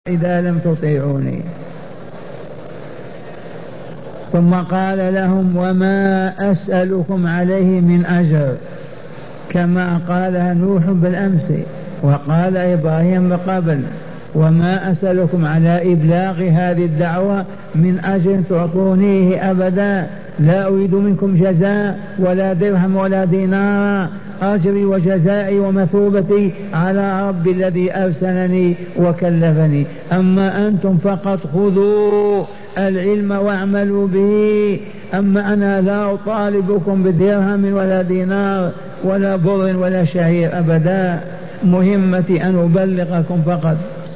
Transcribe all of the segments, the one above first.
إذا لم تطيعوني. ثم قال لهم وما أسألكم عليه من أجر، كما قالها نوح بالأمس وقال إبراهيم قبل، وما أسألكم على إبلاغ هذه الدعوة من أجر تعطونيه أبدا، لا أريد منكم جزاء ولا درهم ولا دينار، أجري وجزائي ومثوبتي على ربي الذي أرسلني وكلفني. أما أنتم فقط خذوا العلم واعملوا به، أما أنا لا أطالبكم بدرهم ولا دينار ولا بر ولا شعير أبدا، مهمتي أن أبلغكم فقط.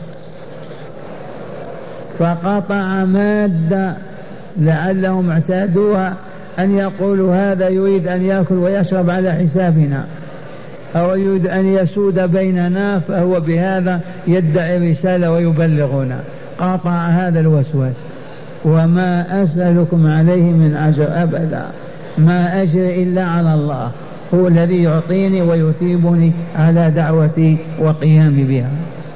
فقطع مادة لعلهم اعتادوها أن يقولوا هذا يريد أن يأكل ويشرب على حسابنا، أو يريد أن يسود بيننا، فهو بهذا يدعي رسالة ويبلغنا. قطع هذا الوسواس. وما أسألكم عليه من أجر أبدا، ما أجر إلا على الله، هو الذي يعطيني ويثيبني على دعوتي وقيامي بها.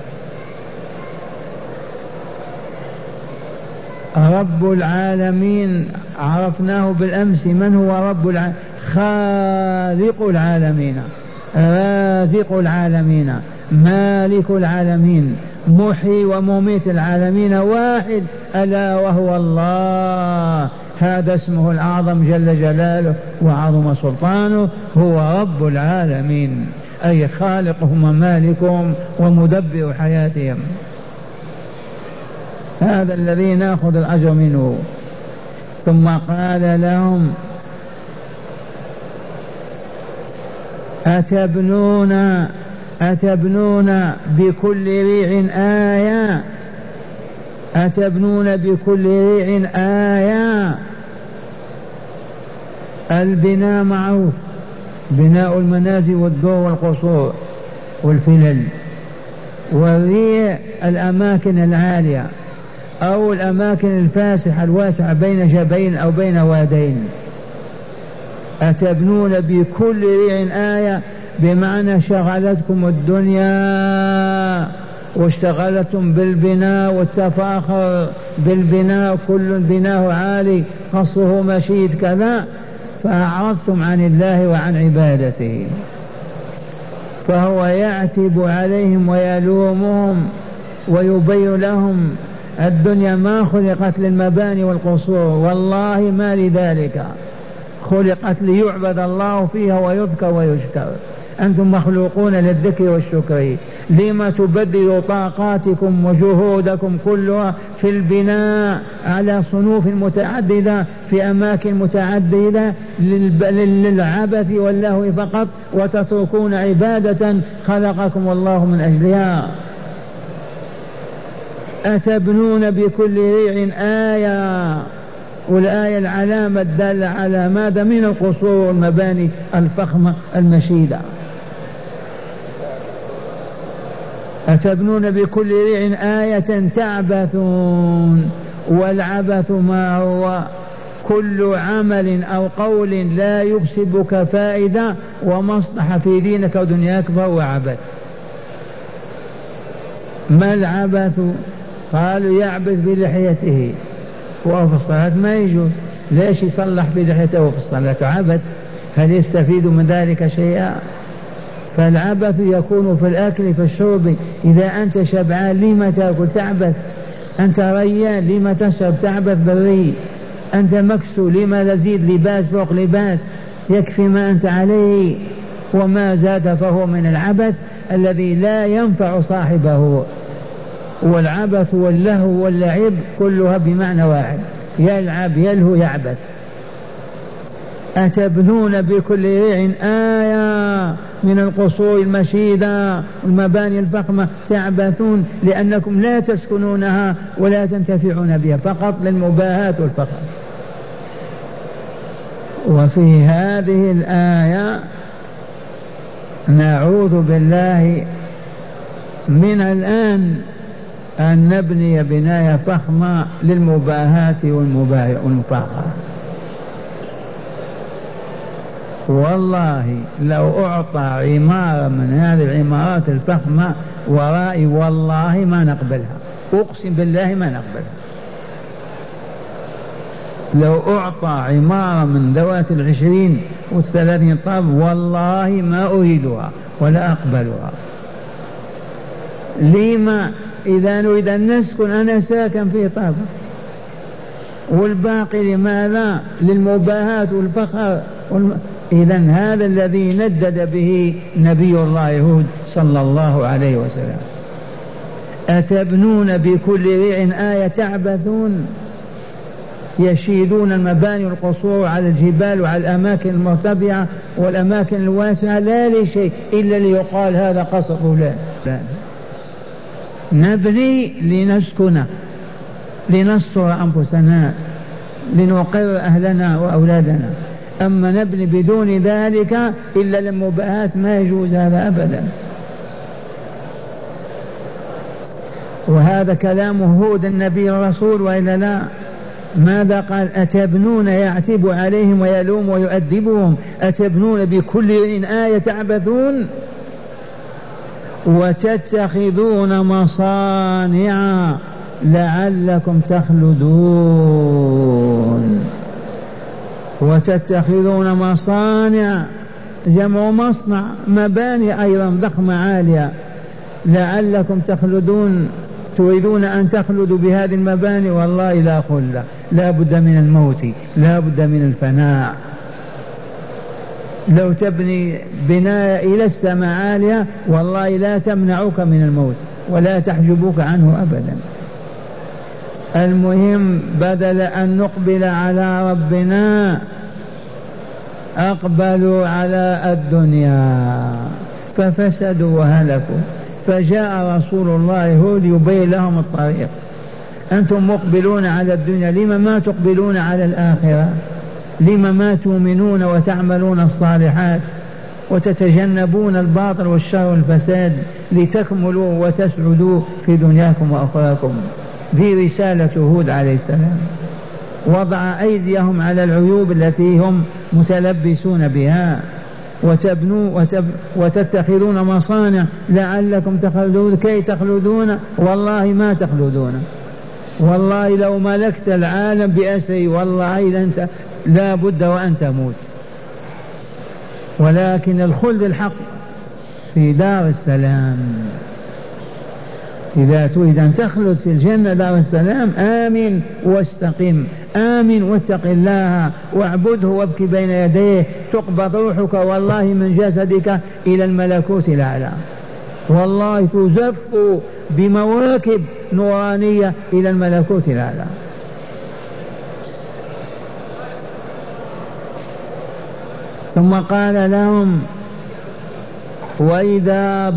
رب العالمين عرفناه بالأمس، من هو رب العالمين؟ خالق العالمين، رازق العالمين، مالك العالمين، محيي ومميت العالمين، واحد ألا وهو الله. هذا اسمه الأعظم جل جلاله وعظم سلطانه، هو رب العالمين، أي خالقهم ومالكهم ومدبر حياتهم. هذا الذي نأخذ الأجر منه. ثم قال لهم أتبنون بكل ريع آية، أتبنون بكل ريع آية. البناء معروف، بناء المنازل والدور والقصور والفلل، والريع الأماكن العالية أو الأماكن الفاسحة الواسعة بين جبين أو بين وادين. أتبنون بكل ريع آية بمعنى شغلتكم الدنيا واشتغلتم بالبناء والتفاخر بالبناء، كل بناه عالي قصره مشيد كذا، فأعرضتم عن الله وعن عبادته، فهو يعتب عليهم ويلومهم ويبين لهم الدنيا ما خلقت للمباني والقصور، والله ما لذلك، خلقت ليعبد الله فيها ويذكر ويشكر. أنتم مخلوقون للذكر والشكر، لما تبذلوا طاقاتكم وجهودكم كلها في البناء على صنوف متعددة في أماكن متعددة للعبث واللهو فقط، وتتركون عبادة خلقكم الله من أجلها. أتبنون بكل ريع آية، والآية العلامة الدالة على ماذا؟ من القصور والمباني الفخمة المشيدة. أتبنون بكل ريع آية تعبثون، والعبث ما هو؟ كل عمل أو قول لا يكسبك فائدة ومصلحة في دينك ودنياك فهو عبث. ما العبث؟ قالوا يعبث بلحيته وهو في الصلاة ما يجوز، ليش يصلح بلحيته في الصلاة؟ عبث، هل يستفيد من ذلك شيئا؟ فالعبث يكون في الأكل في الشرب، إذا أنت شبعان لما تأكل؟ تعبث. أنت ريان لما تشرب؟ تعبث بالري. أنت مكسو لما تزيد لباس فوق لباس؟ يكفي ما أنت عليه، وما زاد فهو من العبث الذي لا ينفع صاحبه. والعبث واللهو واللعب كلها بمعنى واحد، يلعب يلهو يعبث. أتبنون بكل ريع آية من القصور المشيدة والمباني الفخمة تعبثون، لأنكم لا تسكنونها ولا تنتفعون بها، فقط للمباهات والفخر. وفي هذه الآية نعوذ بالله من الآن أن نبني بناية فخمة للمباهاة والمفاخرة. والله لو أعطى عمارة من هذه العمارات الفخمة ورائي والله ما نقبلها، أقسم بالله ما نقبلها. لو أعطى عمارة من ذوات 20 و30 طاب والله ما أريدها ولا أقبلها. لما؟ إذا نريد أن نسكن أنا ساكن في طابة، والباقي لماذا؟ للمباهات والفخر إذن هذا الذي ندد به نبي الله هود صلى الله عليه وسلم. أتبنون بكل ريع آية تعبثون، يشيدون المباني والقصور على الجبال وعلى الأماكن المرتفعة والأماكن الواسعة لا لشيء إلا ليقال هذا قصر فلان. نبني لنسكن، لنستر أنفسنا، لنقر أهلنا وأولادنا. أما نبني بدون ذلك إلا للمباهات ما يجوز هذا أبدا. وهذا كلام هود النبي الرسول وإلا لا؟ ماذا قال؟ أتبنون، يعتب عليهم ويلوم ويؤدبهم، أتبنون بكل آية تعبثون وتتخذون مصانع لعلكم تخلدون. وتتخذون مصانع جمع مصنع، مباني أيضا ضخمة عالية، لعلكم تخلدون. تريدون أن تخلدوا بهذه المباني؟ والله لا خلة، لا بد من الموت، لا بد من الفناء. لو تبني بناء إلى السماء عالية والله لا تمنعك من الموت ولا تحجبك عنه أبدا. المهم بدل أن نقبل على ربنا أقبلوا على الدنيا ففسدوا وهلكوا. فجاء رسول الله هود يبين لهم الطريق. أنتم مقبلون على الدنيا، لما ما تقبلون على الآخرة؟ لما ما تؤمنون وتعملون الصالحات وتتجنبون الباطل والشر والفساد لتكملوا وتسعدوا في دنياكم وأخراكم؟ ذي رسالة هود عليه السلام. وضع أيديهم على العيوب التي هم متلبسون بها. وتبنوا وتتخذون مصانع لعلكم تخلدون. كي تخلدون؟ والله ما تخلدون. والله لو ملكت العالم بأسره والله لأنت لا بد وأن تموت. ولكن الخلد الحق في دار السلام. إذا تريد أن تخلد في الجنة دار السلام آمن واستقم، آمن واتق الله واعبده وابكي بين يديه، تقبض روحك والله من جسدك إلى الملكوت الأعلى، والله تزف بمواكب نورانية إلى الملكوت الأعلى. ثم قال لهم وإذا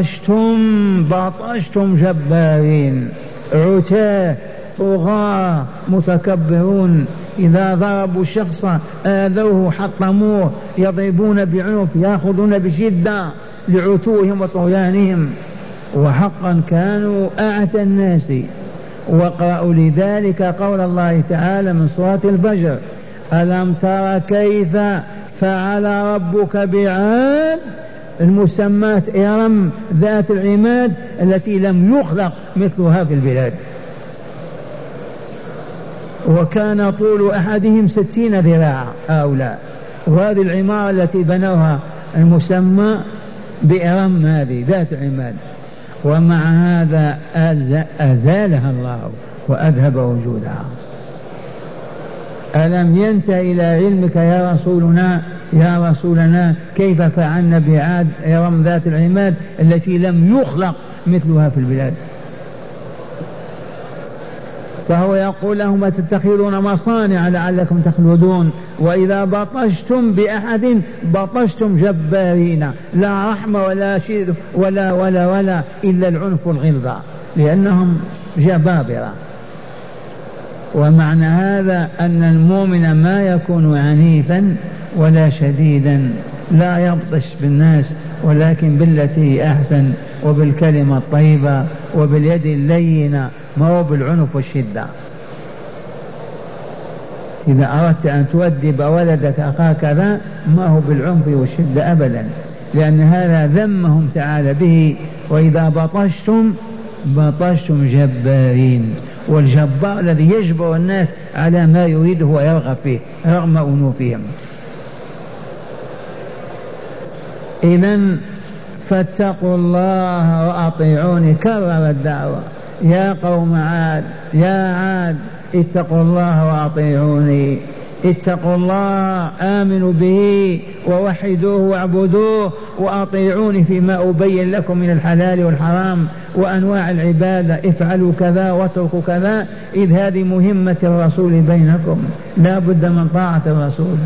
بطشتم جبارين، عتاه طغاة متكبرون، إذا ضربوا الشخص آذوه حطموه، يضربون بعنف، يأخذون بشدة لعتوهم وطغيانهم، وحقا كانوا أعتى الناس. وقرأوا لذلك قول الله تعالى من سورة الفجر: ألم تر كيف فعل ربك بعاد، المسمات إرم ذات العماد التي لم يخلق مثلها في البلاد. وكان طول أحدهم 60 ذراعا هؤلاء، وهذه العمارة التي بنوها المسمى بإرم هذه ذات عماد. ومع هذا أزالها الله وأذهب وجودها. ألم ينتهي إلى علمك يا رسولنا كيف فعلنا بعاد إرم ذات العماد التي لم يخلق مثلها في البلاد؟ فهو يقول لهم تتخذون مصانع لعلكم تخلدون، وإذا بطشتم بأحد بطشتم جبارين، لا رحمة ولا شيء ولا إلا العنف والغلظة، لأنهم جبابرة. ومعنى هذا أن المؤمن ما يكون عنيفا ولا شديدا، لا يبطش بالناس، ولكن بالتي أحسن وبالكلمة الطيبة وباليد اللينة، ما هو بالعنف والشدة. إذا أردت أن تؤدب ولدك هكذا ما هو بالعنف والشدة أبدا، لأن هذا ذمهم تعالى به. وإذا بطشتم بطشتم جبارين. والجبار الذي يجبر الناس على ما يريده ويرغب فيه رغم أنوفهم. إذن فاتقوا الله وأطيعوني. كرر الدعوة: يا قوم عاد، يا عاد اتقوا الله وأطيعوني. اتقوا الله، آمنوا به ووحدوه واعبدوه وأطيعوني فيما أبين لكم من الحلال والحرام وأنواع العبادة. افعلوا كذا واتركوا كذا، إذ هذه مهمة الرسول بينكم، لا بد من طاعة الرسول.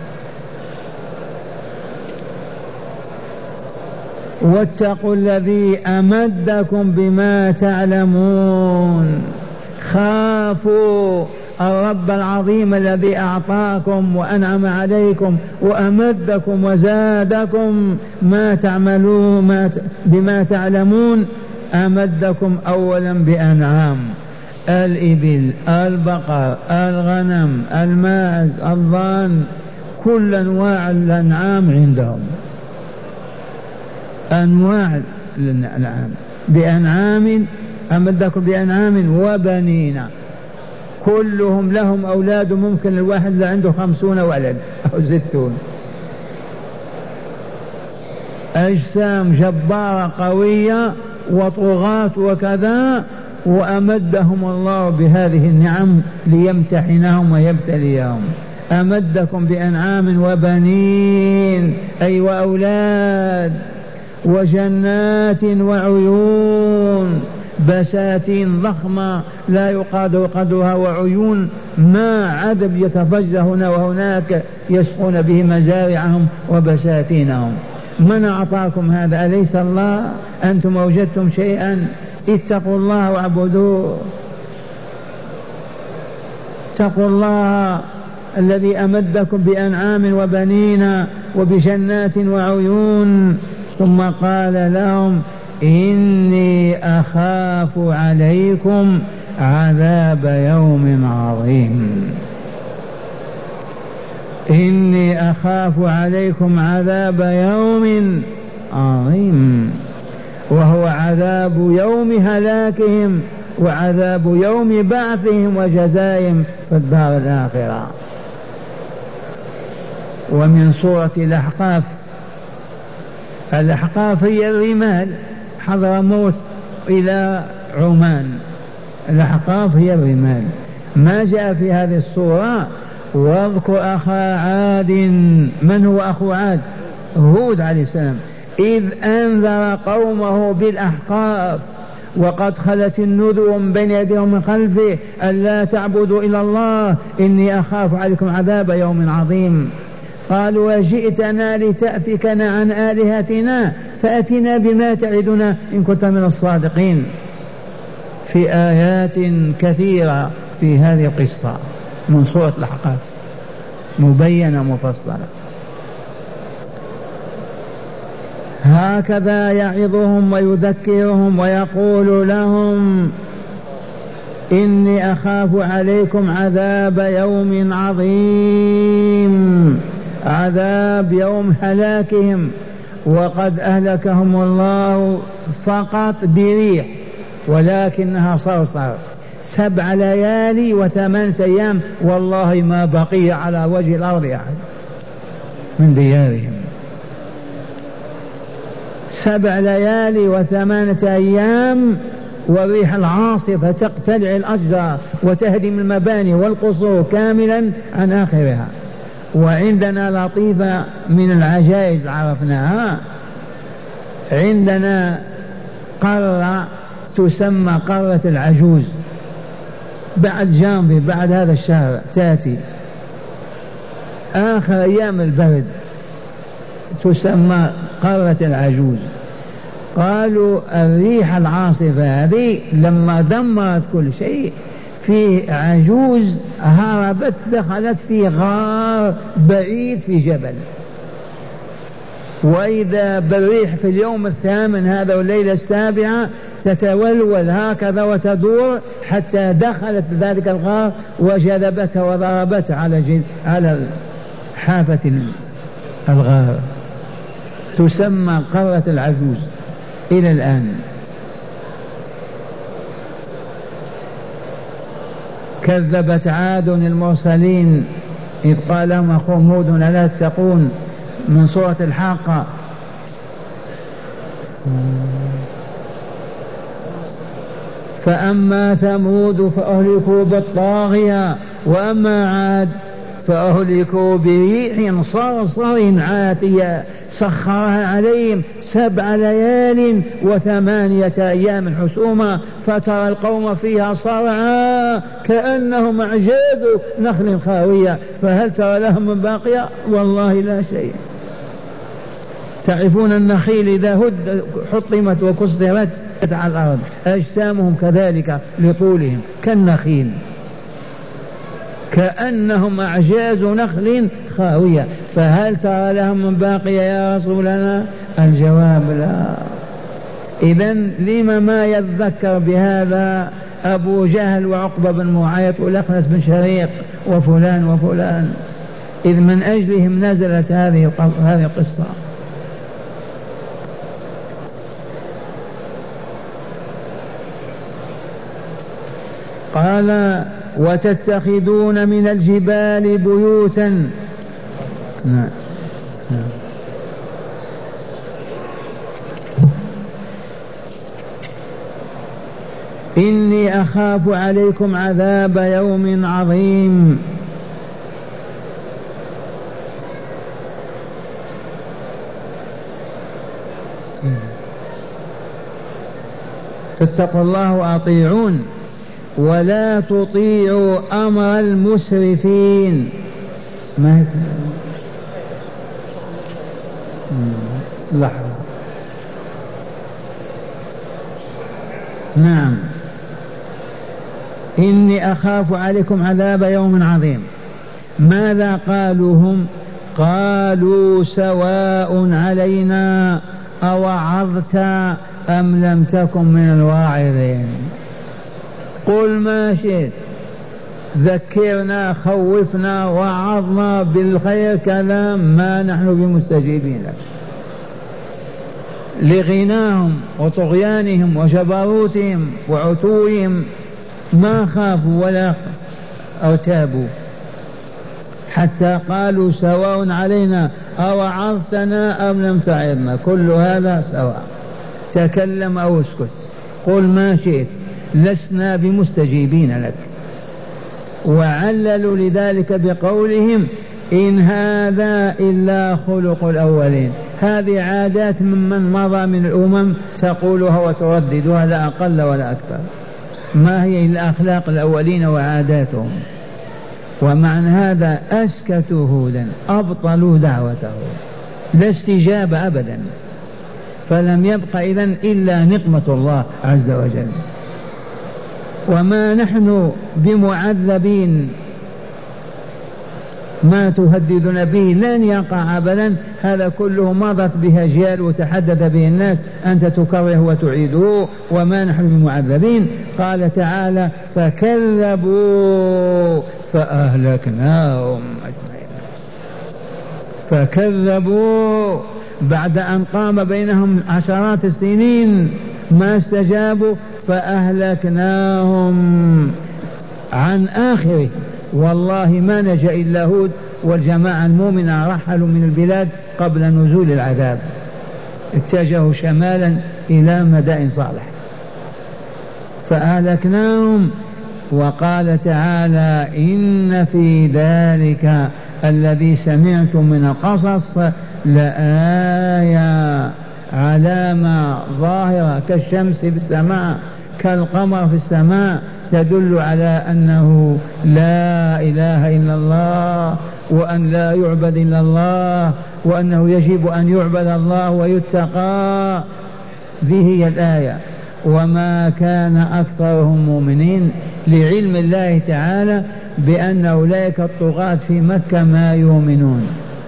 واتقوا الذي أمدكم بما تعلمون. خافوا الرب العظيم الذي أعطاكم وأنعم عليكم وأمدكم وزادكم ما تعملون بما تعلمون. أمدكم أولا بأنعام: الإبل، البقر، الغنم، الماعز، الضان، كل أنواع الأنعام عندهم، أنواع الأنعام. بأنعام، أمدكم بأنعام وبنين. كلهم لهم أولاد، ممكن الواحد عنده 50 ولد أو 60. أجسام جبارة قوية وطغاة وكذا، وأمدهم الله بهذه النعم ليمتحنهم ويبتليهم. أمدكم بأنعام وبنين أي وأولاد، وجنات وعيون، بساتين ضخمة لا يقادر قدرها، وعيون ماء عذب يتفجر هنا وهناك يسقون به مزارعهم وبساتينهم. من أعطاكم هذا؟ أليس الله؟ أنتم وجدتم شيئا؟ اتقوا الله واعبدوه. اتقوا الله الذي أمدكم بأنعام وبنين وبجنات وعيون. ثم قال لهم: إني أخاف عليكم عذاب يوم عظيم. إني أخاف عليكم عذاب يوم عظيم، وهو عذاب يوم هلاكهم وعذاب يوم بعثهم وجزائهم في الدار الآخرة. ومن سورة الأحقاف. الأحقاف هي الرمال، حضرموت إلى عمان، الأحقاف هي الرمال. ما جاء في هذه السورة: واذكر أخا عاد. من هو أخو عاد؟ هود عليه السلام. إذ أنذر قومه بالأحقاف وقد خلت النذر من بين يديه ومن خلفه ألا تعبدوا إلا الله إني أخاف عليكم عذاب يوم عظيم. قالوا: وجئتنا لتأفكنا عن آلهتنا فأتنا بما تعدنا إن كنت من الصادقين. في آيات كثيرة في هذه القصة من سورة الأحقاف مبينة مفصلة. هكذا يعظهم ويذكرهم ويقول لهم: إني أخاف عليكم عذاب يوم عظيم، عذاب يوم هلاكهم. وقد أهلكهم الله فقط بريح، ولكنها صرصر 7 ليالي و8 أيام، والله ما بقي على وجه الأرض أحد من ديارهم. 7 ليالي و8 أيام، والريح العاصفة تقتلع الأشجار وتهدم المباني والقصور كاملا عن آخرها. وعندنا لطيفة من العجائز عرفناها، عندنا قارة تسمى قارة العجوز، بعد جانفي بعد هذا الشهر تأتي آخر أيام البرد، تسمى قارة العجوز. قالوا الريح العاصفة هذه لما دمرت كل شيء، في عجوز هربت دخلت في غار بعيد في جبل، وإذا بالريح في اليوم 8 هذا والليلة 7 تتولول هكذا وتدور حتى دخلت ذلك الغار وجذبتها وضربتها على حافة الغار. تسمى قارة العجوز إلى الآن. كذبت عاد المرسلين إذ قال لهم أخوهم هود ألا تتقون من سورة الحاقة. فأما ثمود فأهلكوا بالطاغية وأما عاد فأهلكوا بريح صرصر عاتية سخرها عليهم 7 ليال و8 أيام حسوما فترى القوم فيها صرعى كأنهم أعجاز نخل خاوية فهل ترى لهم من باقية؟ والله لا شيء. تعرفون النخيل إذا حطمت وكسرت على الأرض أجسامهم كذلك لطولهم كالنخيل كأنهم أعجاز نخل خاوية فهل ترى لهم من باقية يا رسولنا؟ الجواب لا. إذن لما ما يذكر بهذا أبو جهل وعقبة بن معيط والأخنس بن شريق وفلان وفلان؟ إذ من أجلهم نزلت هذه القصة. قال وتتخذون من الجبال بيوتا. إني أخاف عليكم عذاب يوم عظيم. فاتقوا الله وأطيعون ولا تطيعوا أمر المسرفين. ما لحظة. نعم إني أخاف عليكم عذاب يوم عظيم. ماذا قالوا هم؟ قالوا سواء علينا أوعظت أم لم تكن من الواعظين. قل ما شئت ذكرنا خوفنا وعظنا بالخير كذا ما نحن بمستجيبين لك. لغناهم وطغيانهم وجبروتهم وعتوهم ما خافوا ولا ارتابوا حتى قالوا سواء علينا أوعظتنا أم لم تعظنا. كل هذا سواء. تكلم أو اسكت قل ما شئت لسنا بمستجيبين لك. وعللوا لذلك بقولهم إن هذا إلا خلق الأولين. هذه عادات ممن مضى من الأمم تقولها وترددها لا أقل ولا أكثر. ما هي إلا أخلاق الأولين وعاداتهم. ومعنى هذا أسكتوا هودا أبطلوا دعوته لا استجابة أبدا. فلم يبق إذن إلا نقمة الله عز وجل. وما نحن بمعذبين. ما تهددنا به لن يقع أبدا. هذا كله مضت به أجيال وتحدث به الناس أنت تكره وتعيده وما نحن بمعذبين. قال تعالى فكذبوا فأهلكناهم أجمعين. فكذبوا بعد أن قام بينهم عشرات السنين ما استجابوا فأهلكناهم عن آخره. والله ما نجا إلا هود والجماعة المؤمنة رحلوا من البلاد قبل نزول العذاب اتجهوا شمالا إلى مدائن صالح فأهلكناهم. وقال تعالى إن في ذلك الذي سمعتم من القصص لآية علامة ظاهرة كالشمس في السماء كالقمر في السماء تدل على أنه لا إله إلا الله وأن لا يعبد إلا الله وأنه يجب أن يعبد الله ويتقى. ذي هي الآية. وما كان أكثرهم مؤمنين لعلم الله تعالى بأن أولئك الطغاة في مكة ما يؤمنون.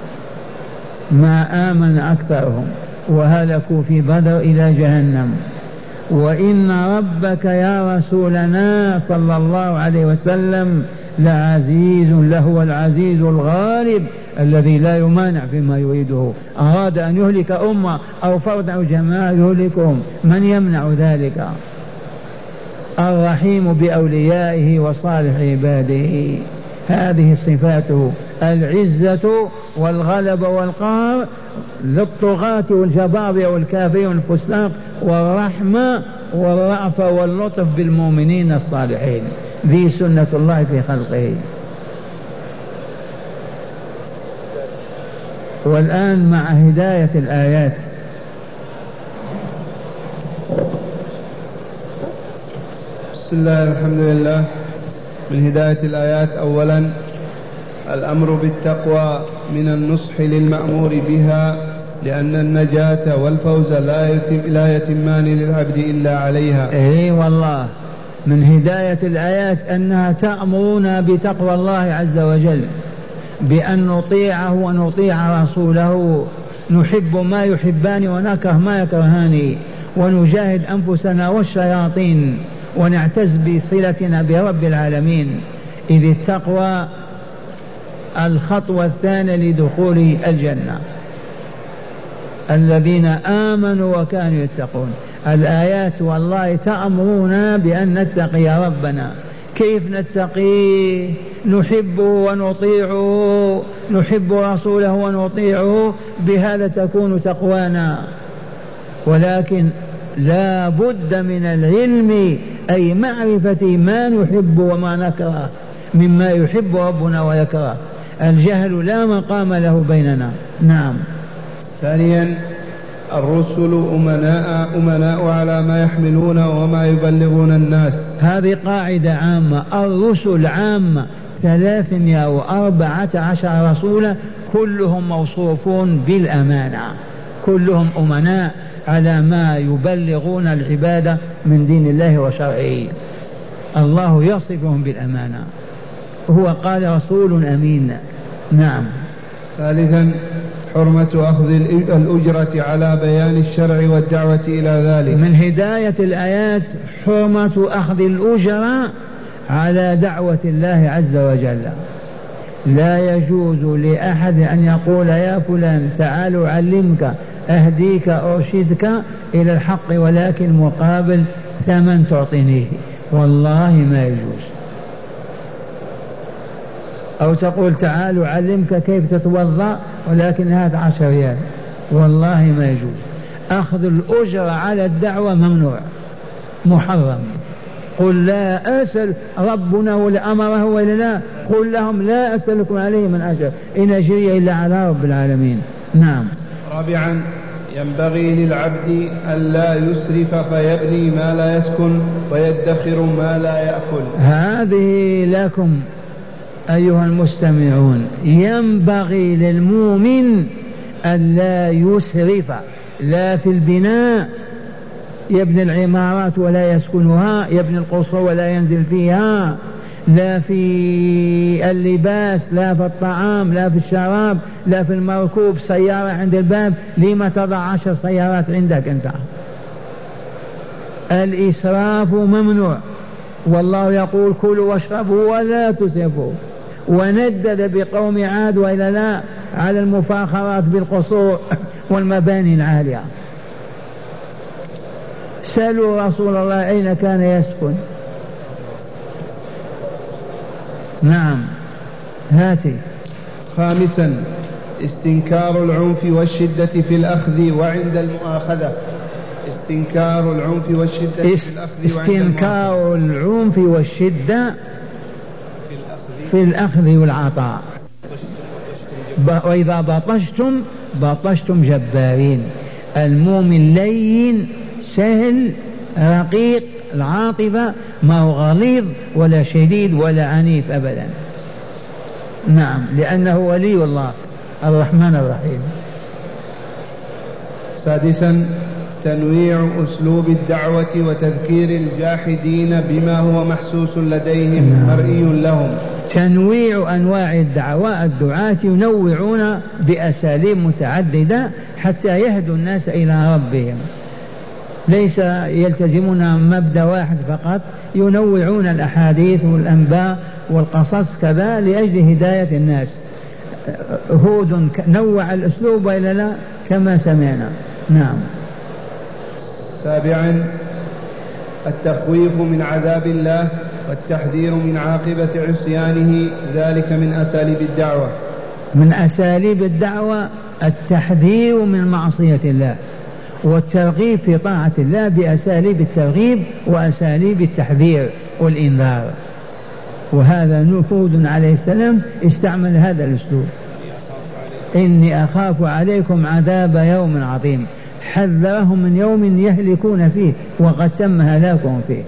ما آمن أكثرهم وهلكوا في بدر إلى جهنم. وإن ربك يا رسولنا صلى الله عليه وسلم لعزيز لهو العزيز الغالب الذي لا يمانع فيما يريده. أراد أن يهلك أمة أو فرد أو جماعة يهلكهم من يمنع ذلك. الرحيم بأوليائه وصالح عباده. هذه صفاته: العزة والغلبة والقهر للطغاة والجبابرة والكافرين والفساق، والرحمة والرأفة واللطف بالمؤمنين الصالحين. ذي سنة الله في خلقه. والآن مع هداية الآيات. بسم الله الحمد لله. من هداية الآيات: أولا الأمر بالتقوى من النصح للمأمور بها، لأن النجاة والفوز لا يتمان للعبد إلا عليها. إيه والله، من هداية الآيات أنها تأمرنا بتقوى الله عز وجل، بأن نطيعه ونطيع رسوله، نحب ما يحبان ونكره ما يكرهان، ونجاهد أنفسنا والشياطين، ونعتز بصلتنا برب العالمين. إذ التقوى الخطوة الثانية لدخول الجنة. الذين آمنوا وكانوا يتقون. الآيات والله تأمرنا بأن نتقي ربنا. كيف نتقيه؟ نحبه ونطيعه، نحب رسوله ونطيعه، بهذا تكون تقوانا. ولكن لا بد من العلم، أي معرفة ما نحب وما نكره مما يحب ربنا ويكره. الجهل لا مقام له بيننا. نعم. ثانيا الرسل أمناء على ما يحملون وما يبلغون الناس. هذه قاعدة عامة. الرسل عامة 314 رسولا، كلهم موصوفون بالأمانة، كلهم أمناء على ما يبلغون العبادة من دين الله وشرعه. الله يصفهم بالأمانة، هو قال رسول أمين. نعم. ثالثا حرمة أخذ الأجرة على بيان الشرع والدعوة إلى ذلك. من هداية الآيات حرمة أخذ الأجرة على دعوة الله عز وجل. لا يجوز لأحد أن يقول: يا فلان تعال أعلمك أهديك أرشدك إلى الحق، ولكن مقابل ثمن تعطينيه. والله ما يجوز. أو تقول: تعال أعلمك كيف تتوضأ، ولكن هات 10 ريال. والله ما يجوز. أخذ الأجر على الدعوة ممنوع، محرم. قل لا أسأل ربنا ولا أمره ولا لا، قل لهم لا أسألكم عليه من أجر، إن أجري إلا على رب العالمين. نعم. رابعا ينبغي للعبد ألا يسرف فيبني ما لا يسكن ويدخر ما لا يأكل. هذه لكم أيها المستمعون. ينبغي للمؤمن ألا يسرف، لا في البناء، يبني العمارات ولا يسكنها، يبني القصور ولا ينزل فيها، لا في اللباس، لا في الطعام، لا في الشراب، لا في المركوب. سيارة عند الباب، لما تضع 10 سيارات عندك أنت؟ الإسراف ممنوع. والله يقول: كلوا واشربوا ولا تسرفوا. وندد بقوم عاد وإلى لا على المفاخرات بالقصور والمباني العالية. سألوا رسول الله أين كان يسكن. نعم. هاتي. خامسا استنكار العنف والشدة في الأخذ وعند المؤاخذة. استنكار العنف والشدة في الأخذ استنكار العنف والشدة في الأخذ والعطاء. وإذا بطشتم جبارين. المؤمن لين سهل رقيق العاطفة، ما هو غليظ ولا شديد ولا عنيف أبدا. نعم، لأنه ولي الله الرحمن الرحيم. سادسا تنويع أسلوب الدعوة وتذكير الجاحدين بما هو محسوس لديهم مرئي لهم. تنويع أنواع الدعوة. الدعاة ينوعون بأساليب متعددة حتى يهدوا الناس إلى ربهم، ليس يلتزمون مبدأ واحد فقط، ينوعون الأحاديث والأنباء والقصص كذا لأجل هداية الناس. هود نوع الأسلوب وإلا لا كما سمعنا. نعم. سابعا التخويف من عذاب الله والتحذير من عاقبة عصيانه، ذلك من أساليب الدعوة. من أساليب الدعوة التحذير من معصية الله والترغيب في طاعة الله بأساليب الترغيب وأساليب التحذير والإنذار. وهذا هود عليه السلام استعمل هذا الأسلوب: إني أخاف عليكم عذاب يوم عظيم، حذرهم من يوم يهلكون فيه وقد تم هلاكهم فيه.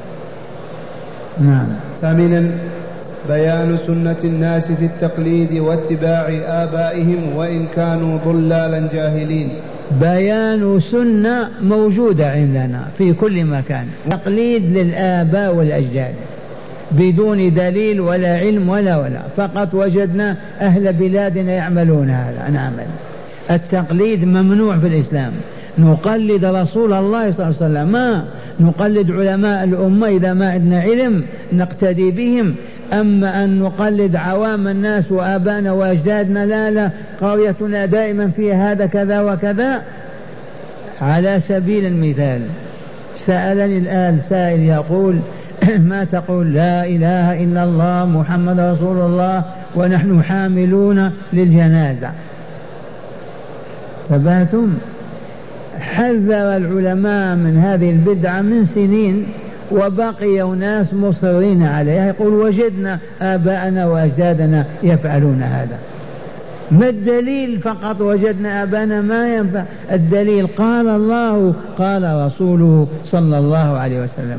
نعم. ثامنا بيان سنة الناس في التقليد واتباع آبائهم وإن كانوا ضلالا جاهلين. بيان سنة موجودة عندنا في كل مكان، تقليد للآباء والأجداد بدون دليل ولا علم ولا فقط وجدنا أهل بلادنا يعملون هذا نعمل. التقليد ممنوع في الإسلام. نقلد رسول الله صلى الله عليه وسلم، ما نقلد علماء الأمة إذا ما عندنا علم نقتدي بهم. أما أن نقلد عوام الناس وآبائنا وأجدادنا لا، قريتنا دائما فيها هذا كذا وكذا. على سبيل المثال سألني الآن سائل يقول: ما تقول لا إله إلا الله محمد رسول الله ونحن حاملون للجنازة؟ تبعتم؟ حذر العلماء من هذه البدعة من سنين وبقي ناس مصرين عليها، يقول وجدنا آباءنا وأجدادنا يفعلون هذا. ما الدليل؟ فقط وجدنا آباءنا ما ينفع. الدليل قال الله قال رسوله صلى الله عليه وسلم.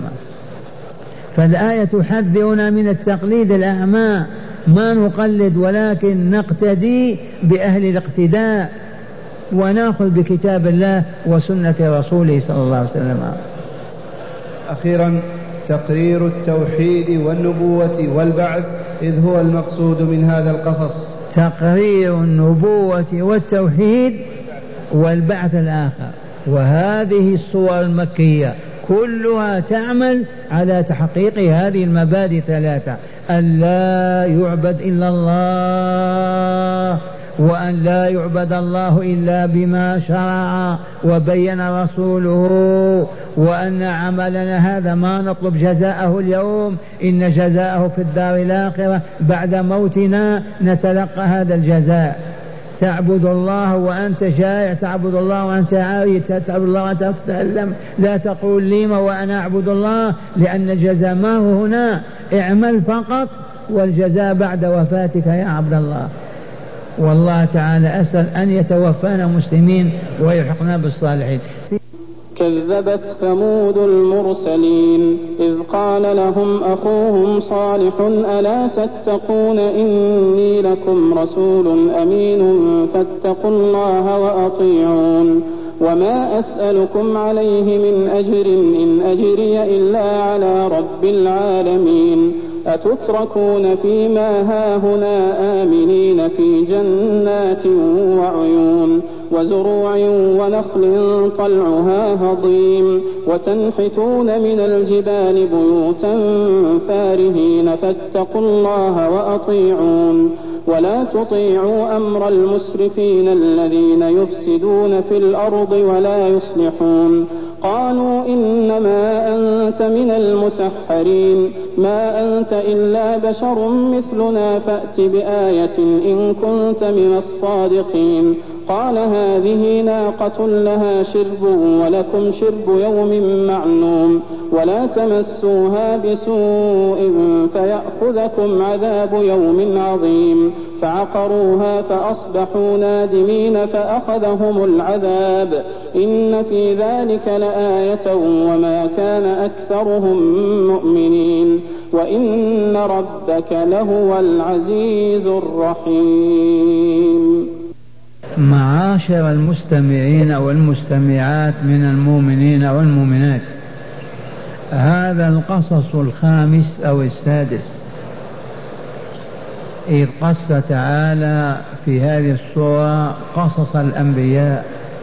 فالآية تحذرنا من التقليد الأعمى، ما نقلد ولكن نقتدي بأهل الاقتداء ونأخذ بكتاب الله وسنة رسوله صلى الله عليه وسلم. أخيرا تقرير التوحيد والنبوة والبعث، إذ هو المقصود من هذا القصص. تقرير النبوة والتوحيد والبعث الآخر. وهذه الصور المكية كلها تعمل على تحقيق هذه المبادئ ثلاثة: أن لا يعبد إلا الله، وأن لا يعبد الله إلا بما شرع وبين رسوله، وأن عملنا هذا ما نطلب جزاءه اليوم، إن جزاءه في الدار الآخرة، بعد موتنا نتلقى هذا الجزاء. تعبد الله وأنت جائع، تعبد الله وأنت عاري، تعبد الله وأنت تتألم، لا تقول لما وأنا أعبد الله، لأن الجزاء ما هو هنا، اعمل فقط والجزاء بعد وفاتك يا عبد الله. والله تعالى أسأل أن يتوفانا مسلمين ويلحقنا بالصالحين. كذبت ثمود المرسلين إذ قال لهم أخوهم صالح ألا تتقون إني لكم رسول أمين فاتقوا الله وأطيعون وما أسألكم عليه من أجر إن أجري إلا على رب العالمين أتتركون فيما هاهنا آمنين في جنات وعيون وزروع ونخل طلعها هضيم وتنحتون من الجبال بيوتا فارهين فاتقوا الله وأطيعون ولا تطيعوا أمر المسرفين الذين يفسدون في الأرض ولا يصلحون قالوا إنما أنت من المسحرين ما أنت إلا بشر مثلنا فأت بآية إن كنت من الصادقين قال هذه ناقة لها شرب ولكم شرب يوم معلوم ولا تمسوها بسوء فيأخذكم عذاب يوم عظيم فعقروها فأصبحوا نادمين فأخذهم العذاب إن في ذلك لآية وما كان أكثرهم مؤمنين وإن ربك لهو العزيز الرحيم. معاشر المستمعين والمستمعات من المؤمنين والمؤمنات، هذا القصص الخامس أو السادس، إذ قص تعالى في هذه السورة قصص الأنبياء،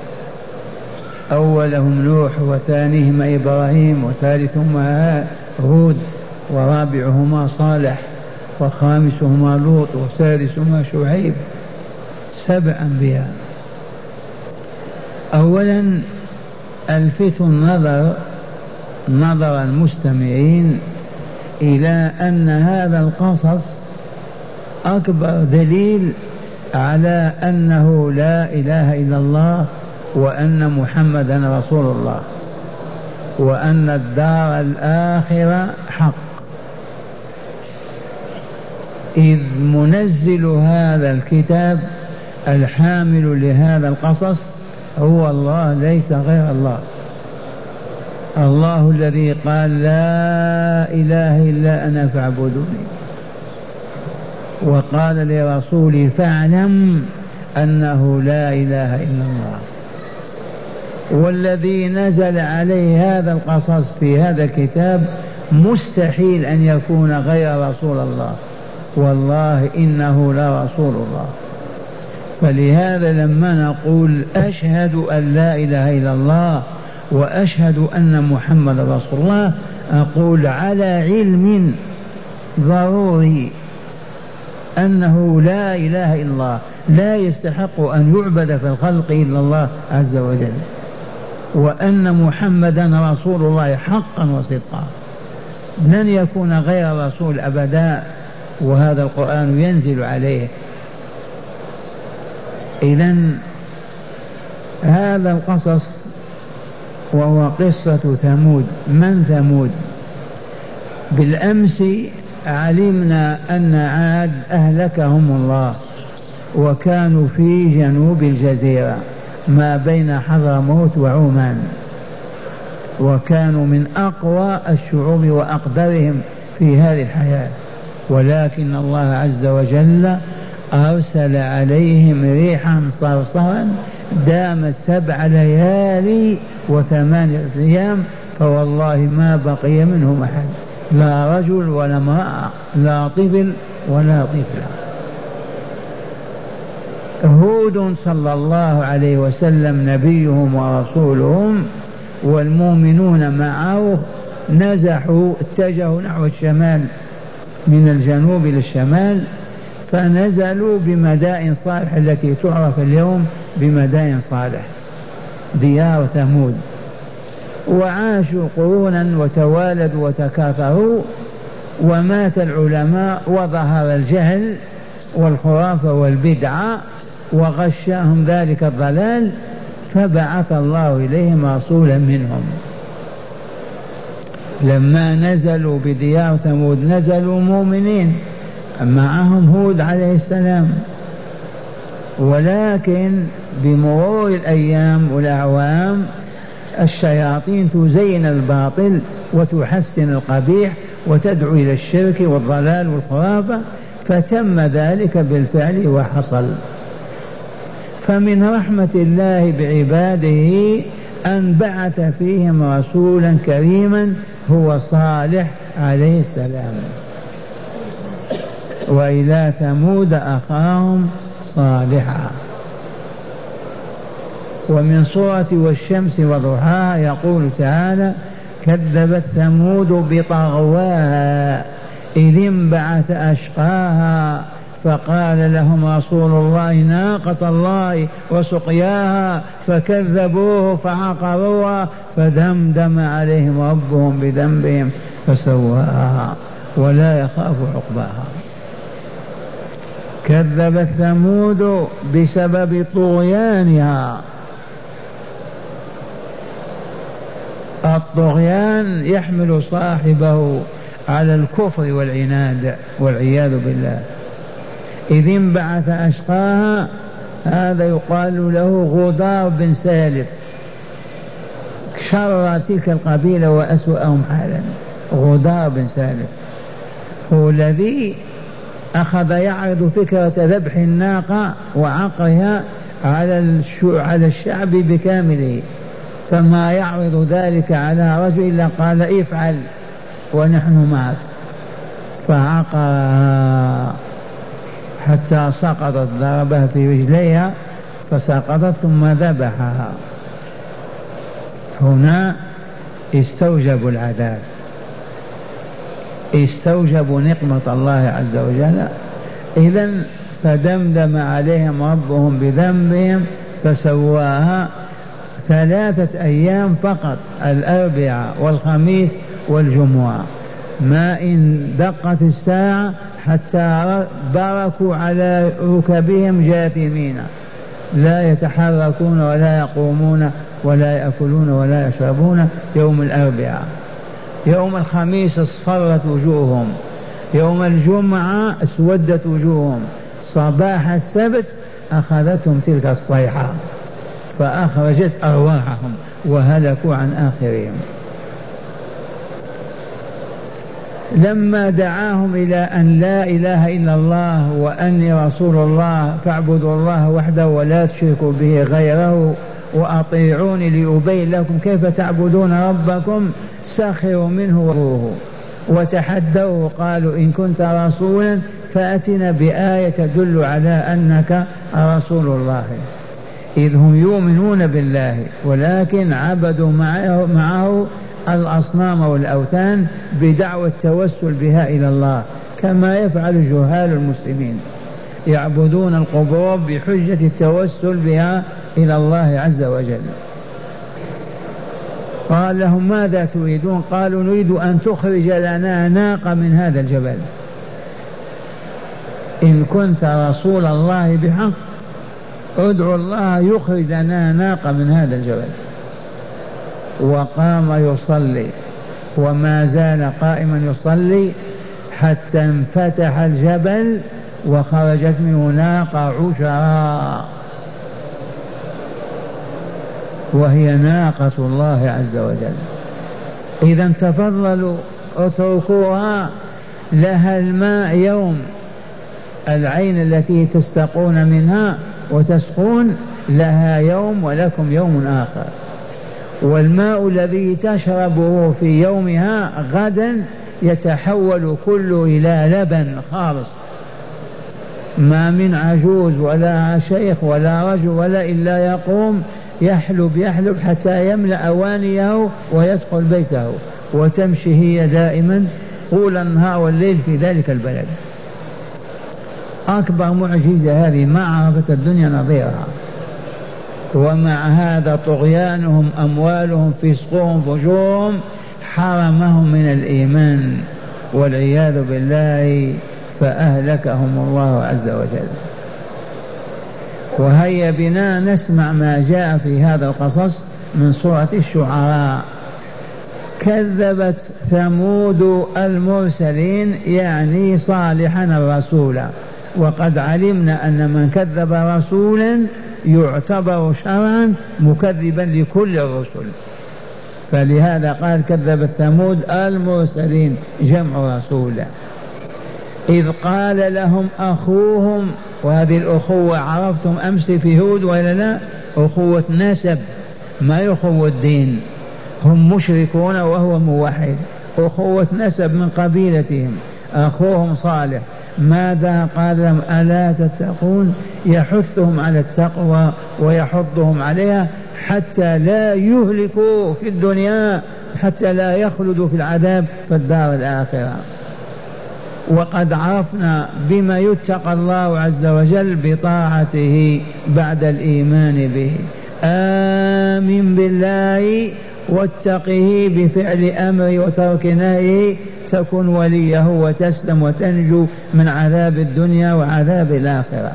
أولهم نوح وثانيهما إبراهيم وثالثهما هود ورابعهما صالح وخامسهما لوط وسادسهما شعيب، 7 أنبياء. أولا ألفت النظر نظر المستمعين إلى أن هذا القصص أكبر دليل على أنه لا إله إلا الله وأن محمدا رسول الله وأن الدار الآخرة حق، إذ منزل هذا الكتاب الحامل لهذا القصص هو الله ليس غير الله. الله الذي قال لا إله إلا أنا فاعبدوني، وقال لرسوله فاعلم أنه لا إله إلا الله. والذي نزل عليه هذا القصص في هذا الكتاب مستحيل أن يكون غير رسول الله، والله إنه لرسول الله. فلهذا لما نقول أشهد أن لا إله إلا الله وأشهد أن محمد رسول الله، أقول على علم ضروري أنه لا إله إلا الله، لا يستحق أن يعبد في الخلق إلا الله عز وجل، وأن محمدا رسول الله حقا وصدقا، لن يكون غير رسول أبدا، وهذا القرآن ينزل عليه. إذن هذا القصص وهو قصة ثمود. من ثمود؟ بالأمس علمنا أن عاد أهلكهم الله، وكانوا في جنوب الجزيرة ما بين حضرموت وعمان، وكانوا من أقوى الشعوب وأقدرهم في هذه الحياة، ولكن الله عز وجل أرسل عليهم ريحا صرصرا دامت 7 ليالي و8 أيام، فوالله ما بقي منهم أحد، لا رجل ولا امرأة، لا طفل ولا طفلة. هود صلى الله عليه وسلم نبيهم ورسولهم والمؤمنون معه نزحوا، اتجهوا نحو الشمال من الجنوب إلى الشمال، فنزلوا بمدائن صالح التي تعرف اليوم بمدائن صالح، ديار ثمود، وعاشوا قرونا وتوالدوا وتكاثروا، ومات العلماء وظهر الجهل والخرافة والبدعة وغشاهم ذلك الضلال، فبعث الله إليهم رسولا منهم. لما نزلوا بديار ثمود نزلوا مؤمنين، معهم هود عليه السلام، ولكن بمرور الأيام والأعوام الشياطين تزين الباطل وتحسن القبيح وتدعو إلى الشرك والضلال والخرافة، فتم ذلك بالفعل وحصل. فمن رحمة الله بعباده أن بعث فيهم رسولا كريما هو صالح عليه السلام. وإلى ثمود أخاهم صالحا. ومن سورة والشمس وضحاها يقول تعالى كذبت ثمود بطغواها إذ انبعث أشقاها فقال لهم رسول الله ناقة الله وسقياها فكذبوه فعقروها فدمدم عليهم ربهم بذنبهم فسواها ولا يخاف عقباها. كذبت ثمود بسبب طغيانها. الطغيان يحمل صاحبه على الكفر والعناد والعياذ بالله. إذ انبعث أشقاها هذا يقال له غدار بن سالف، شر تلك القبيلة وأسوأهم حالا. غدار بن سالف هو الذي أخذ يعرض فكرة ذبح الناقة وعقرها على الشعب بكامله، فما يعرض ذلك على رجل إلا قال افعل ونحن معك، فعقرها حتى سقطت، ضربها في رجليها فسقطت ثم ذبحها. هنا استوجبوا العذاب، استوجبوا نقمة الله عز وجل. إذن فدمدم عليهم ربهم بذنبهم فسواها 3 أيام فقط، الأربعاء والخميس والجمعة، ما إن دقت الساعة حتى بركوا على ركبهم جاثمين، لا يتحركون ولا يقومون ولا يأكلون ولا يشربون يوم الأربعاء. يوم الخميس اصفرت وجوههم، يوم الجمعة اسودت وجوههم، صباح السبت أخذتهم تلك الصيحة فأخرجت أرواحهم وهلكوا عن آخرهم. لما دعاهم إلى أن لا إله إلا الله وأني رسول الله فاعبدوا الله وحده ولا تشركوا به غيره وأطيعوني لأبين لكم كيف تعبدون ربكم، سخروا منه وروه وتحدوا قالوا إن كنت رسولا فأتنا بآية تدل على أنك رسول الله. إذ هم يؤمنون بالله ولكن عبدوا معه الأصنام والأوثان بدعوى التوسل بها إلى الله، كما يفعل جهال المسلمين، يعبدون القبور بحجة التوسل بها إلى الله عز وجل. قال لهم ماذا تريدون؟ قالوا نريد أن تخرج لنا ناقة من هذا الجبل، إن كنت رسول الله بحق ادعو الله يخرج لنا ناقة من هذا الجبل. وقام يصلي وما زال قائما يصلي حتى انفتح الجبل وخرجت منه ناقة عشراء، وهي ناقة الله عز وجل. إذا تفضلوا اتركوها، لها الماء يوم، العين التي تستقون منها وتسقون لها يوم ولكم يوم آخر، والماء الذي تشربه في يومها غدا يتحول كله إلى لبن خالص، ما من عجوز ولا شيخ ولا رجل ولا إلا يقوم يحلب حتى يملأ أوانيه ويدخل بيته، وتمشي هي دائما طول النهار والليل في ذلك البلد. أكبر معجزة هذه، ما عرفت الدنيا نظيرها. ومع هذا طغيانهم، أموالهم، فسقهم، فجورهم حرمهم من الإيمان والعياذ بالله، فأهلكهم الله عز وجل. وهيا بنا نسمع ما جاء في هذا القصص من سورة الشعراء. كذبت ثمود المرسلين، يعني صالحا الرسول، وقد علمنا أن من كذب رسولا يعتبر شرعا مكذبا لكل الرسل، فلهذا قال كذبت ثمود المرسلين جمع رسول. إذ قال لهم أخوهم، وهذه الأخوة عرفتم أمس في هود ولا لا؟ أخوة نسب ما أخوة دين، هم مشركون وهو موحد، أخوة نسب من قبيلتهم. أخوهم صالح ماذا قال لهم؟ ألا تتقون، يحثهم على التقوى ويحضهم عليها حتى لا يهلكوا في الدنيا، حتى لا يخلدوا في العذاب في الدار الآخرة. وقد عرفنا بما يتقى الله عز وجل بطاعته بعد الإيمان به. آمن بالله واتقه بفعل أمره وترك نهيه تكن وليه وتسلم وتنجو من عذاب الدنيا وعذاب الآخرة.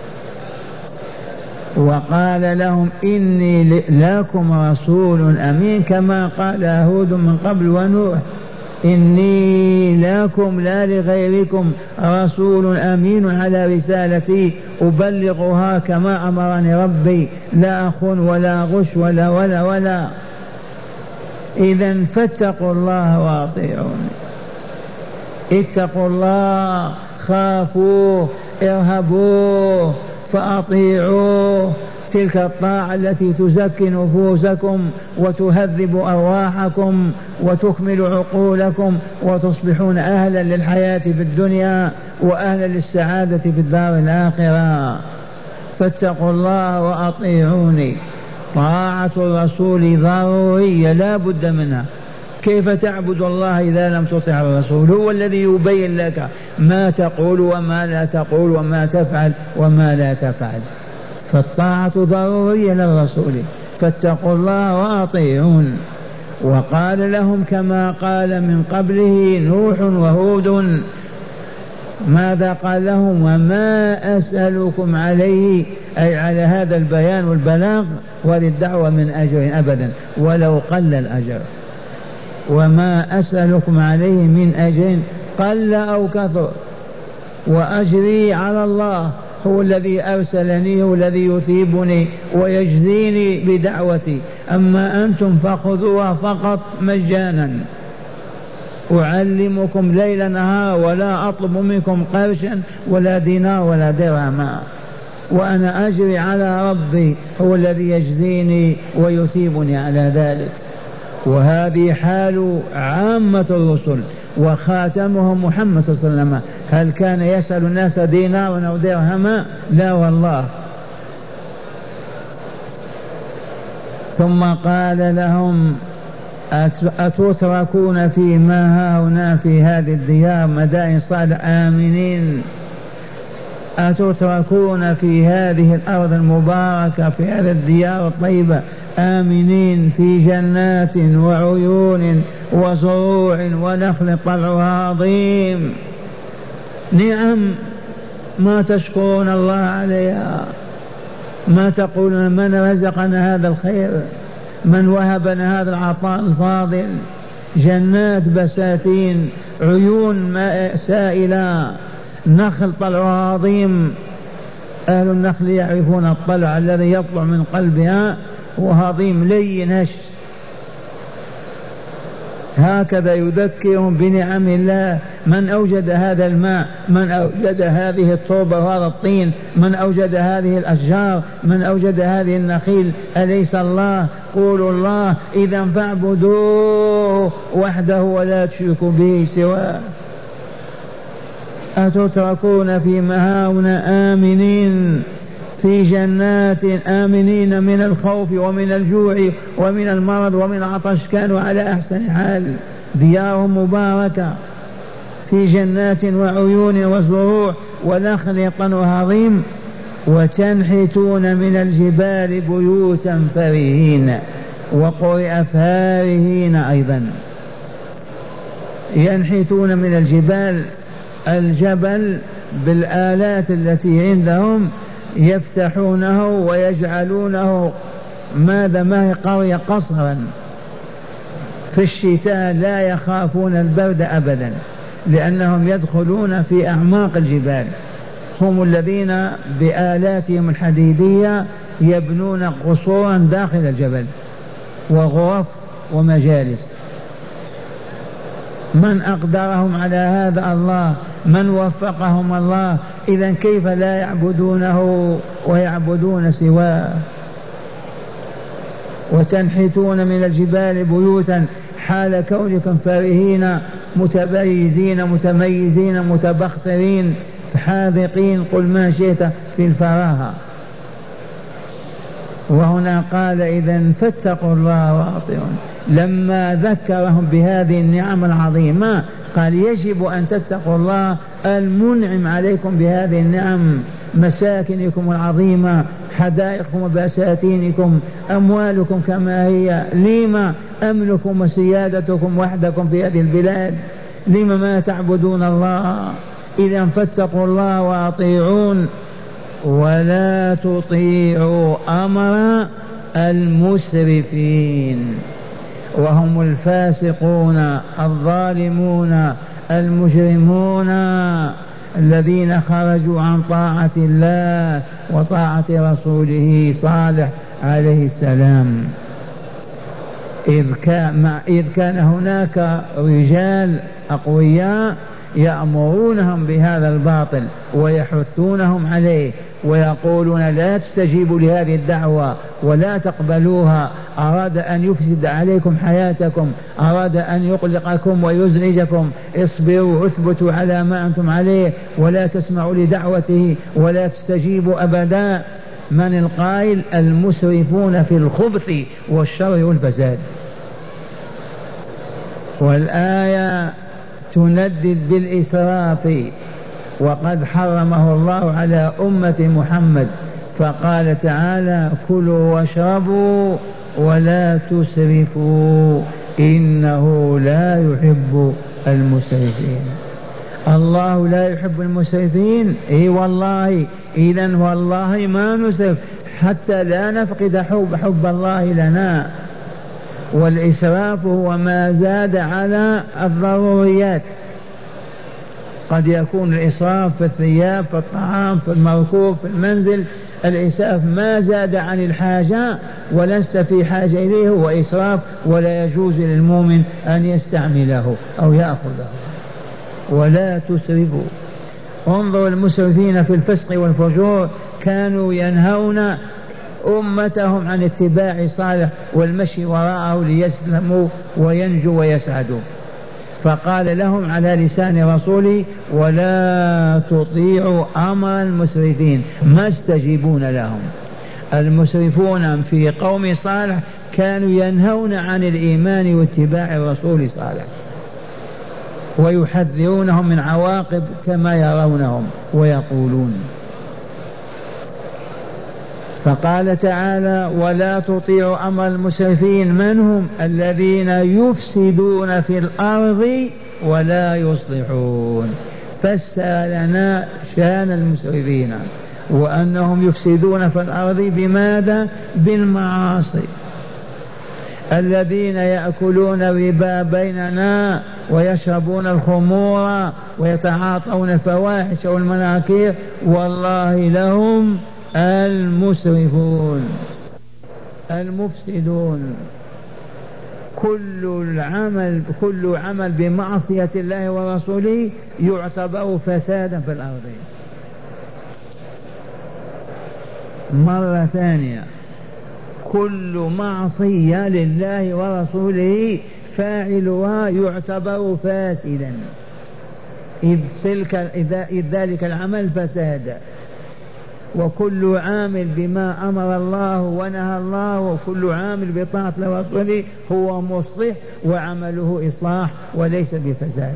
وقال لهم إني لكم رسول أمين، كما قال هود من قبل ونوح، إني لكم لا لغيركم رسول أمين على رسالتي أبلغها كما أمرني ربي، لا أخون ولا غش ولا. إذن فاتقوا الله وأطيعوني، اتقوا الله، خافوه، ارهبوه، فأطيعوه. تلك الطاعة التي تزكي نفوسكم وتهذب أرواحكم وتكمل عقولكم وتصبحون أهلا للحياة في الدنيا وأهلا للسعادة في الدار الآخرة. فاتقوا الله وأطيعوني. طاعة الرسول ضرورية لا بد منها. كيف تعبد الله إذا لم تطع الرسول؟ هو الذي يبين لك ما تقول وما لا تقول وما تفعل وما لا تفعل. فالطاعة ضرورية للرسول، فاتقوا الله وأطيعون. وقال لهم كما قال من قبله نوح وهود، ماذا قال لهم؟ وما أسألكم عليه، أي على هذا البيان والبلاغ وللدعوة، من أجر أبدا ولو قل الأجر. وما أسألكم عليه من أجر قل أو كثر، وأجري على الله، هو الذي أرسلني، هو الذي يثيبني ويجزيني بدعوتي. أما أنتم فخذوها فقط مجانا، أعلمكم ليل نهار ولا أطلب منكم قرشا ولا دينار ولا درهما، وأنا أجري على ربي، هو الذي يجزيني ويثيبني على ذلك. وهذه حال عامة الرسل وخاتمهم محمد صلى الله عليه وسلم. هل كان يسأل الناس دينارا أو درهما؟ لا والله. ثم قال لهم أتتركون فيما هاهنا في هذه الديار مدائن صالح آمنين، أتتركون في هذه الأرض المباركة في هذه الديار الطيبة آمنين في جنات وعيون وزروع ونخل طلعها عظيم، نعم ما تشكرون الله عليها؟ ما تقولون من رزقنا هذا الخير، من وهبنا هذا العطاء الفاضل؟ جنات بساتين، عيون ماء سائلة، نخل طلعها عظيم. أهل النخل يعرفون الطلع الذي يطلع من قلبها وهضيم لين هش. هكذا يذكرهم بنعم الله. من أوجد هذا الماء؟ من أوجد هذه التربة وهذا الطين؟ من أوجد هذه الأشجار؟ من أوجد هذه النخيل؟ أليس الله؟ قولوا الله. إذا فاعبدوه وحده ولا تشركوا به سواه. أتتركون فيما هاهنا آمنين في جنات، آمنين من الخوف ومن الجوع ومن المرض ومن العطش، كانوا على أحسن حال، ديار مباركة في جنات وعيون وزروع ونخل طلعها عظيم. وتنحتون من الجبال بيوتا فرهين، وقرئ فارهين أيضا. ينحتون من الجبال، الجبل بالآلات التي عندهم يفتحونه ويجعلونه ماذا؟ ما هي قرية قصرا. في الشتاء لا يخافون البرد أبدا، لأنهم يدخلون في أعماق الجبال. هم الذين بآلاتهم الحديدية يبنون قصورا داخل الجبل وغرف ومجالس. من أقدرهم على هذا؟ الله. من وفقهم؟ الله. إذن كيف لا يعبدونه ويعبدون سواه؟ وتنحتون من الجبال بيوتا، حال كونكم فارهين متبرزين متميزين متبخترين حاذقين، قل ما شئت في الفراهة. وهنا قال إذن فاتقوا الله وأطيعون. لما ذكرهم بهذه النعم العظيمة قال يجب أن تتقوا الله المنعم عليكم بهذه النعم، مساكنكم العظيمة، حدائقكم وبساتينكم، أموالكم كما هي، لما أملكم وسيادتكم وحدكم في هذه البلاد، لما ما تعبدون الله؟ إذا فاتقوا الله وأطيعون، ولا تطيعوا أمر المسرفين، وهم الفاسقون الظالمون المجرمون الذين خرجوا عن طاعة الله وطاعة رسوله صالح عليه السلام. إذ كان هناك رجال أقوياء يأمرونهم بهذا الباطل ويحثونهم عليه ويقولون لا تستجيبوا لهذه الدعوة ولا تقبلوها، أراد أن يفسد عليكم حياتكم، أراد أن يقلقكم ويزعجكم، اصبروا اثبتوا على ما أنتم عليه ولا تسمعوا لدعوته ولا تستجيبوا أبدا. من القائل؟ المسرفون في الخبث والشر والفساد. والآية تندد بالإسراف، وقد حرمه الله على أمة محمد فقال تعالى كلوا واشربوا ولا تسرفوا إنه لا يحب المسرفين. الله لا يحب المسرفين. اي والله، إذن والله ما نسرف حتى لا نفقد حب الله لنا. والإسراف هو ما زاد على الضروريات. قد يكون الإسراف في الثياب، في الطعام، في المركوب، في المنزل. الإسراف ما زاد عن الحاجة ولست في حاجة إليه هو إسراف، ولا يجوز للمؤمن أن يستعمله أو يأخذه. ولا تسرفوا. انظروا المسرفين في الفسق والفجور كانوا ينهون أمتهم عن اتباع صالح والمشي وراءه ليسلموا وينجوا ويسعدوا. فقال لهم على لسان رسوله ولا تطيعوا أمر المسرفين، ما استجيبون لهم. المسرفون في قوم صالح كانوا ينهون عن الإيمان واتباع الرسول صالح ويحذرونهم من عواقب كما يرونهم ويقولون. فقال تعالى ولا تطيعوا أمر المسرفين. من هم؟ الذين يفسدون في الأرض ولا يصلحون. فسر لنا شأن المسرفين وأنهم يفسدون في الأرض بماذا؟ بالمعاصي. الذين يأكلون الربا بيننا ويشربون الخمور ويتعاطون الفواحش والمناكير والله لهم المسرفون المفسدون. كل عمل بمعصية الله ورسوله يعتبر فسادا في الأرض. مرة ثانية، كل معصية لله ورسوله فاعلها يعتبر فاسدا، إذ ذلك العمل فساد. وكل عامل بما أمر الله ونهى الله وكل عامل بطاعة ورسوله هو مصلح وعمله إصلاح وليس بفساد.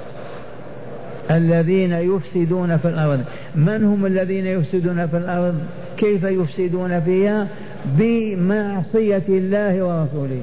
الذين يفسدون في الأرض. من هم الذين يفسدون في الأرض؟ كيف يفسدون فيها؟ بمعصية الله ورسوله،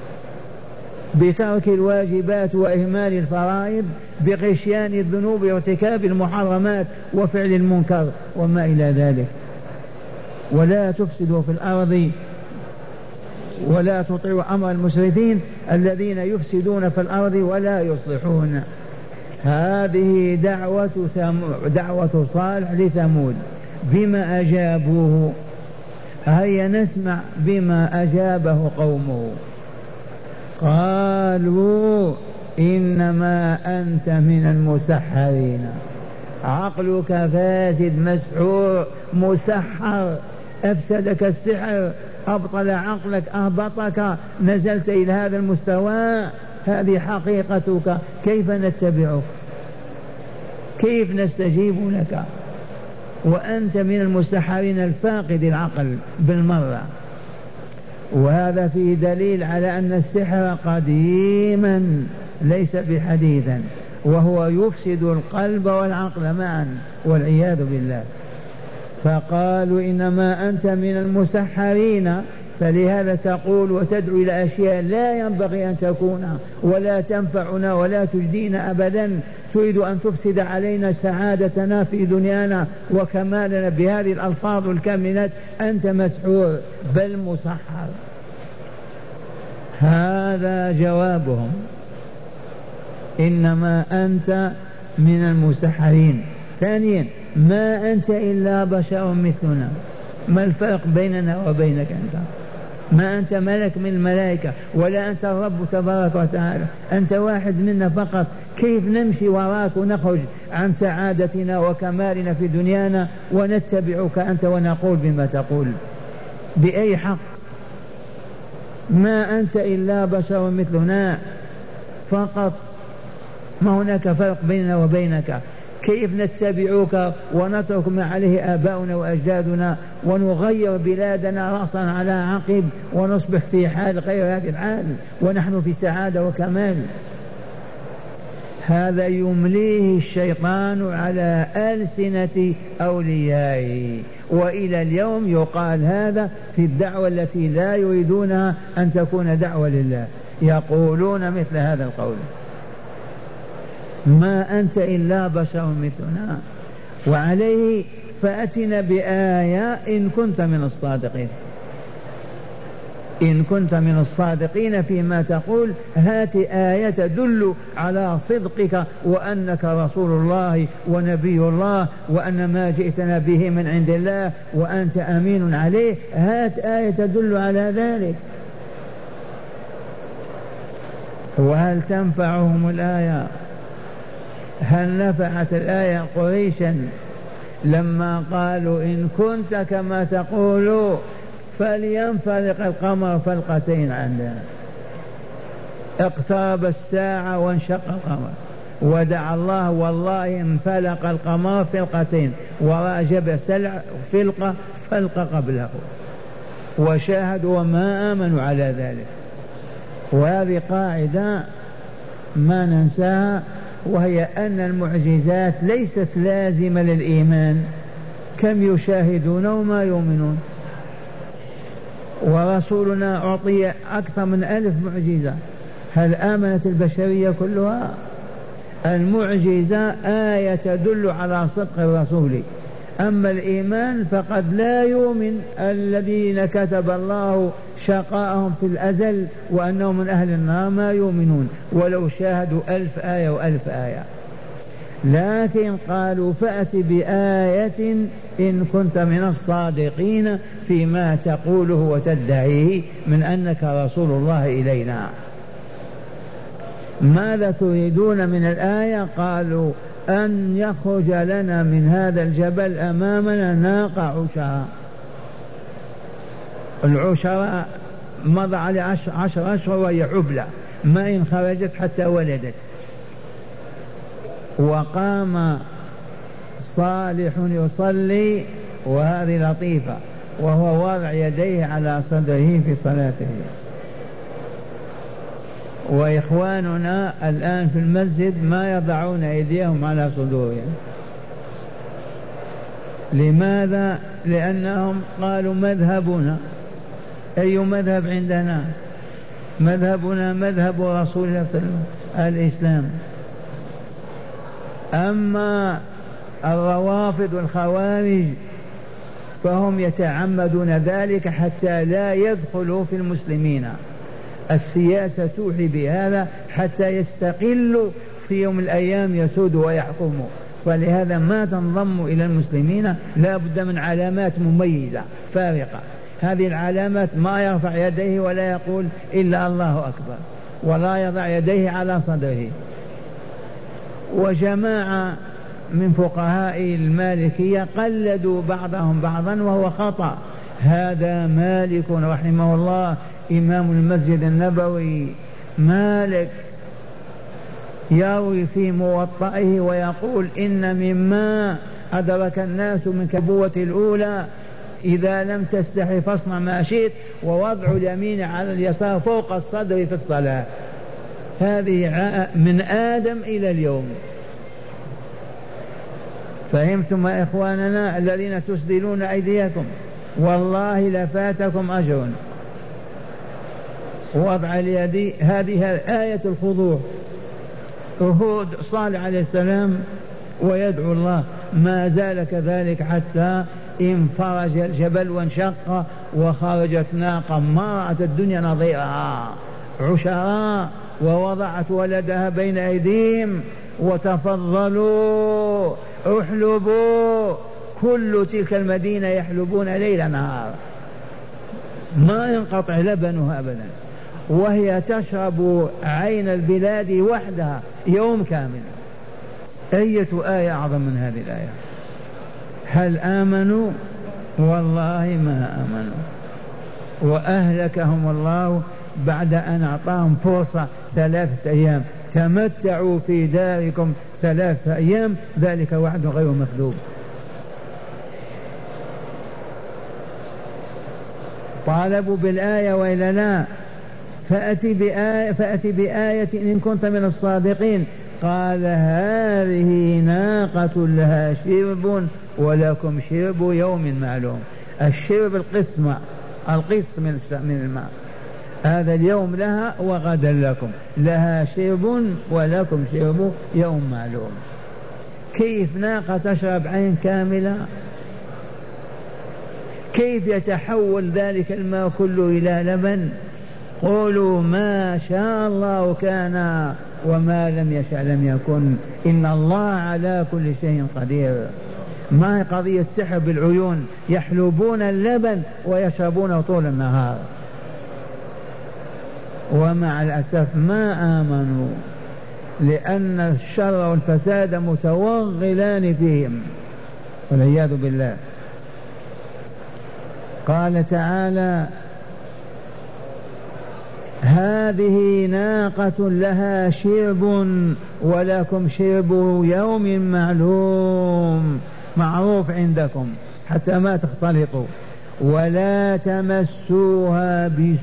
بترك الواجبات وإهمال الفرائض، بغشيان الذنوب وارتكاب المحرمات وفعل المنكر وما إلى ذلك. ولا تفسدوا في الأرض ولا تطيعوا أمر المسرفين الذين يفسدون في الأرض ولا يصلحون. هذه دعوة صالح لثمود. بما أجابوه؟ هيا نسمع بما أجابه قومه. قالوا إنما أنت من المسحرين. عقلك فاسد مسحور مسحر، أفسدك السحر، أبطل عقلك، أهبطك، نزلت إلى هذا المستوى. هذه حقيقتك، كيف نتبعك؟ كيف نستجيب لك وأنت من المسحرين الفاقد العقل بالمرة؟ وهذا فيه دليل على أن السحر قديما ليس بحديثا، وهو يفسد القلب والعقل معا والعياذ بالله. فقالوا إنما أنت من المسحرين، فلهذا تقول وتدعو إلى أشياء لا ينبغي أن تكون ولا تنفعنا ولا تجدينا أبدا. تريد أن تفسد علينا سعادتنا في دنيانا وكمالنا بهذه الألفاظ الكاملات. أنت مسحور بل مسحر. هذا جوابهم، إنما أنت من المسحرين. ثانيا، ما أنت إلا بشر مثلنا. ما الفرق بيننا وبينك؟ أنت ما أنت ملك من الملائكة ولا أنت الرب تبارك وتعالى، أنت واحد منا فقط. كيف نمشي وراك ونخرج عن سعادتنا وكمالنا في دنيانا ونتبعك أنت ونقول بما تقول؟ بأي حق؟ ما أنت إلا بشر مثلنا فقط، ما هناك فرق بيننا وبينك. كيف نتبعك ونترك ما عليه آباؤنا وأجدادنا ونغير بلادنا رأسا على عقب ونصبح في حال غير هذه الحال ونحن في سعادة وكمال؟ هذا يمليه الشيطان على ألسنة أوليائه، وإلى اليوم يقال هذا في الدعوة التي لا يريدونها أن تكون دعوة لله، يقولون مثل هذا القول: ما أنت إلا بشر مثلنا. وعليه فأتنا بآية إن كنت من الصادقين، إن كنت من الصادقين فيما تقول، هات آية تدل على صدقك وأنك رسول الله ونبي الله وأن ما جئتنا به من عند الله وأنت أمين عليه، هات آية تدل على ذلك. وهل تنفعهم الآية؟ هل نفعت الآية قريشا لما قالوا إن كنت كما تقول فلينفلق القمر فلقتين عندنا؟ اقترب الساعة وانشق القمر، ودعا الله والله انفلق القمر فلقتين، وراجب سلع فلقة قبله، وشاهدوا وما آمنوا على ذلك. وهذه قاعدة ما ننساها، وهي أن المعجزات ليست لازمة للإيمان، كم يشاهدون وما يؤمنون. ورسولنا أعطي أكثر من 1000 معجزة، هل آمنت البشرية كلها؟ المعجزة آية تدل على صدق الرسول، أما الإيمان فقد لا يؤمن الذين كتب الله شقاءهم في الأزل وأنهم من أهل النار ما يؤمنون ولو شاهدوا 1000 آية و1000 آية. لكن قالوا فأت بآية إن كنت من الصادقين فيما تقوله وتدعيه من أنك رسول الله إلينا. ماذا تريدون من الآية؟ قالوا أن يخرج لنا من هذا الجبل أمامنا ناقة عشراء. العشراء مضى على 10 أشهر وهي حبلى، ما إن خرجت حتى ولدت. وقام صالح يصلي، وهذه لطيفة، وهو واضع يديه على صدره في صلاته. وإخواننا الآن في المسجد ما يضعون أيديهم على صدورهم. لماذا؟ لأنهم قالوا مذهبنا. أي مذهب عندنا؟ مذهبنا مذهب رسول الله صلى الله عليه وسلم، الإسلام. أما الروافض والخوارج فهم يتعمدون ذلك حتى لا يدخلوا في المسلمين. السياسة توحي بهذا حتى يستقلوا في يوم الأيام يسودوا ويحكموا. فلهذا ما تنضم إلى المسلمين لا بد من علامات مميزة فارقة. هذه العلامات ما يرفع يديه ولا يقول إلا الله أكبر، ولا يضع يديه على صدره. وجماعة من فقهاء المالكية قلدوا بعضهم بعضا وهو خطأ. هذا مالك رحمه الله إمام المسجد النبوي، مالك يروي في موطئه ويقول إن مما أدرك الناس من كبوة الأولى إذا لم تستحي فاصنع ما شئت، ووضع اليمين على اليسار فوق الصدر في الصلاة. هذه من آدم إلى اليوم. فهمتم يا إخواننا الذين تسدلون أيديكم؟ والله لفاتكم أجر. وضع اليد، هذه آية الخضوع. هود صالح عليه السلام ويدعو الله، ما زال كذلك حتى انفرج الجبل وانشق وخرجت ناقة ما رأت الدنيا نظيرها عشراء، ووضعت ولدها بين أيديهم وتفضلوا احلبوا. كل تلك المدينة يحلبون ليل نهار ما ينقطع لبنها أبدا، وهي تشرب عين البلاد وحدها يوم كامل. أية آية أعظم من هذه الآية؟ هل آمنوا؟ والله ما آمنوا، وأهلكهم الله بعد أن أعطاهم فرصة 3 أيام. تمتعوا في داركم 3 أيام، ذلك وعد غير مكذوب. طالبوا بالآية وإلا لا؟ فأتي بآية إن كنت من الصادقين. قال هذه ناقة لها شرب ولكم شرب يوم معلوم. الشرب القسط من الماء، هذا اليوم لها وغدا لكم، لها شرب ولكم شرب يوم معلوم. كيف ناقة تشرب عين كاملة؟ كيف يتحول ذلك الماء كله إلى لبن؟ قولوا ما شاء الله كان وما لم يشاء لم يكن، إن الله على كل شيء قدير. ما هي قضية سحر بالعيون، يحلبون اللبن ويشربونه طول النهار، ومع الأسف ما آمنوا، لأن الشر والفساد متوغلان فيهم والعياذ بالله. قال تعالى هذه ناقة لها شرب ولكم شرب يوم معلوم، معروف عندكم حتى ما تختلطوا. ولا تمسوها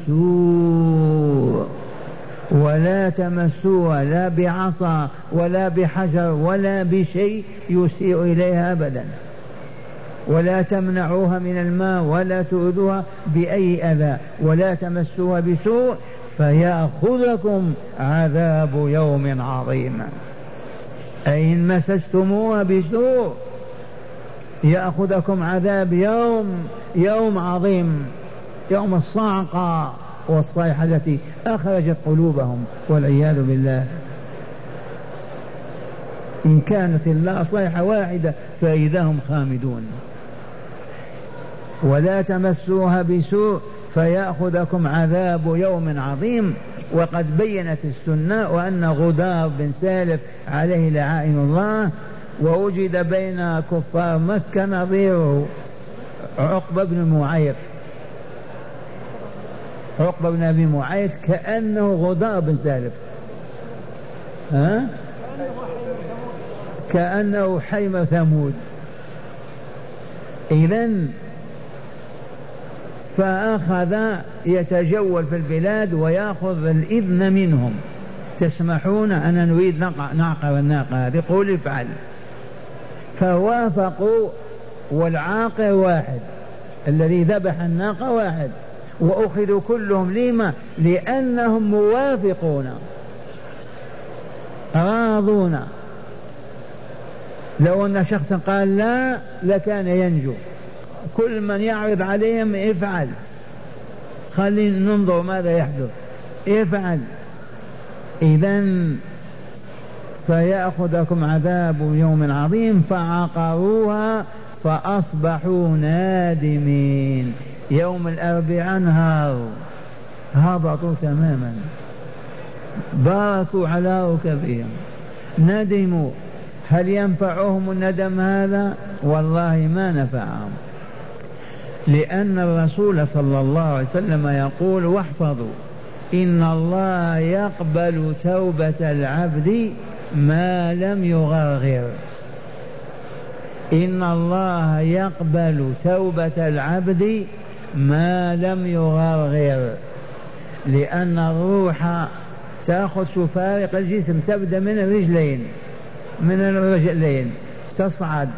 بسوء، ولا تمسوها لا بعصا ولا بحجر ولا بشيء يسيء إليها أبدا، ولا تمنعوها من الماء ولا تؤذوها بأي أذى، ولا تمسوها بسوء فيأخذكم عذاب يوم عظيم. أي إن مسستموها بسوء يأخذكم عذاب يوم عظيم، يوم الصاعقة والصيحة التي أخرجت قلوبهم والعياذ بالله. إن كانت الله صيحة واحدة فإذا هم خامدون. ولا تمسوها بسوء فيأخذكم عذاب يوم عظيم. وقد بينت السنة وأن غدار بن سالف عليه لعائن الله ووجد بين كفار مكة نظيره عقبة بن معيط، عقبة بن أبي معيط كأنه غدار بن سالف، كأنه حيم ثمود. إذن فأخذ يتجول في البلاد ويأخذ الإذن منهم، تسمحون أنا نريد نعقر الناقة هذه، قول افعل. فوافقوا، والعاقر واحد، الذي ذبح الناقة واحد، وأخذوا كلهم. لما؟ لأنهم موافقون راضون. لو أن شخصا قال لا لكان ينجو. كل من يعرض عليهم افعل، خلينا ننظر ماذا يحدث، افعل. إذن سيأخذكم عذاب يوم عظيم. فعقروها فأصبحوا نادمين. يوم الأربعاء انهاروا، هبطوا تماما، باركوا على ركبهم، ندموا. هل ينفعهم الندم هذا؟ والله ما نفعهم، لأن الرسول صلى الله عليه وسلم يقول واحفظوا إن الله يقبل توبة العبد ما لم يغرغر. إن الله يقبل توبة العبد ما لم يغرغر، لأن الروح تأخذ تفارق الجسم، تبدأ من الرجلين تصعد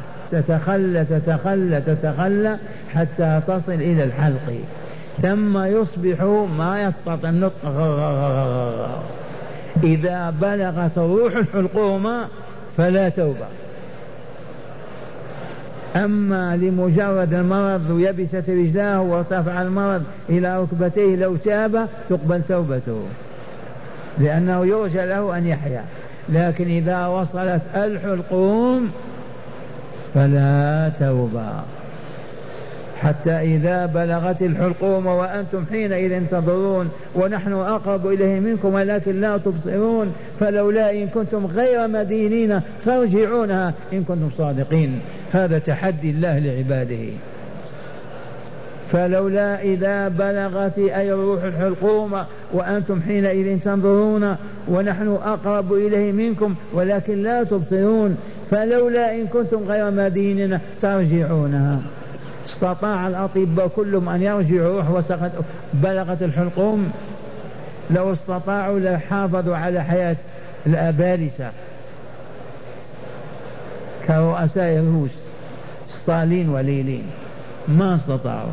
تتخلى حتى تصل إلى الحلق، ثم يصبح ما يستطيع النطق. إذا بلغت الروح الحلقوم فلا توبة. أما لمجرد المرض ويبست رجلاه وارتفع المرض إلى ركبتيه لو تاب تقبل توبته، لأنه يرجى له أن يحيا. لكن إذا وصلت الحلقوم فلا توبة. حتى إذا بلغت الحلقوم وأنتم حينئذ تنظرون ونحن أقرب إليه منكم ولكن لا تبصرون، فلولا إن كنتم غير مدينين ترجعونها إن كنتم صادقين. هذا تحدي الله لعباده. فلولا إذا بلغت أي الروح الحلقوم وأنتم حينئذ تنظرون ونحن أقرب إليه منكم ولكن لا تبصرون، فلولا إن كنتم غير مدينين ترجعونها. استطاع الأطباء كلهم أن يرجعوا روح بلغت الحلقوم؟ لو استطاعوا لحافظوا على حياة الأبالسة كرؤساء الروس ستالين وليلين ما استطاعوا.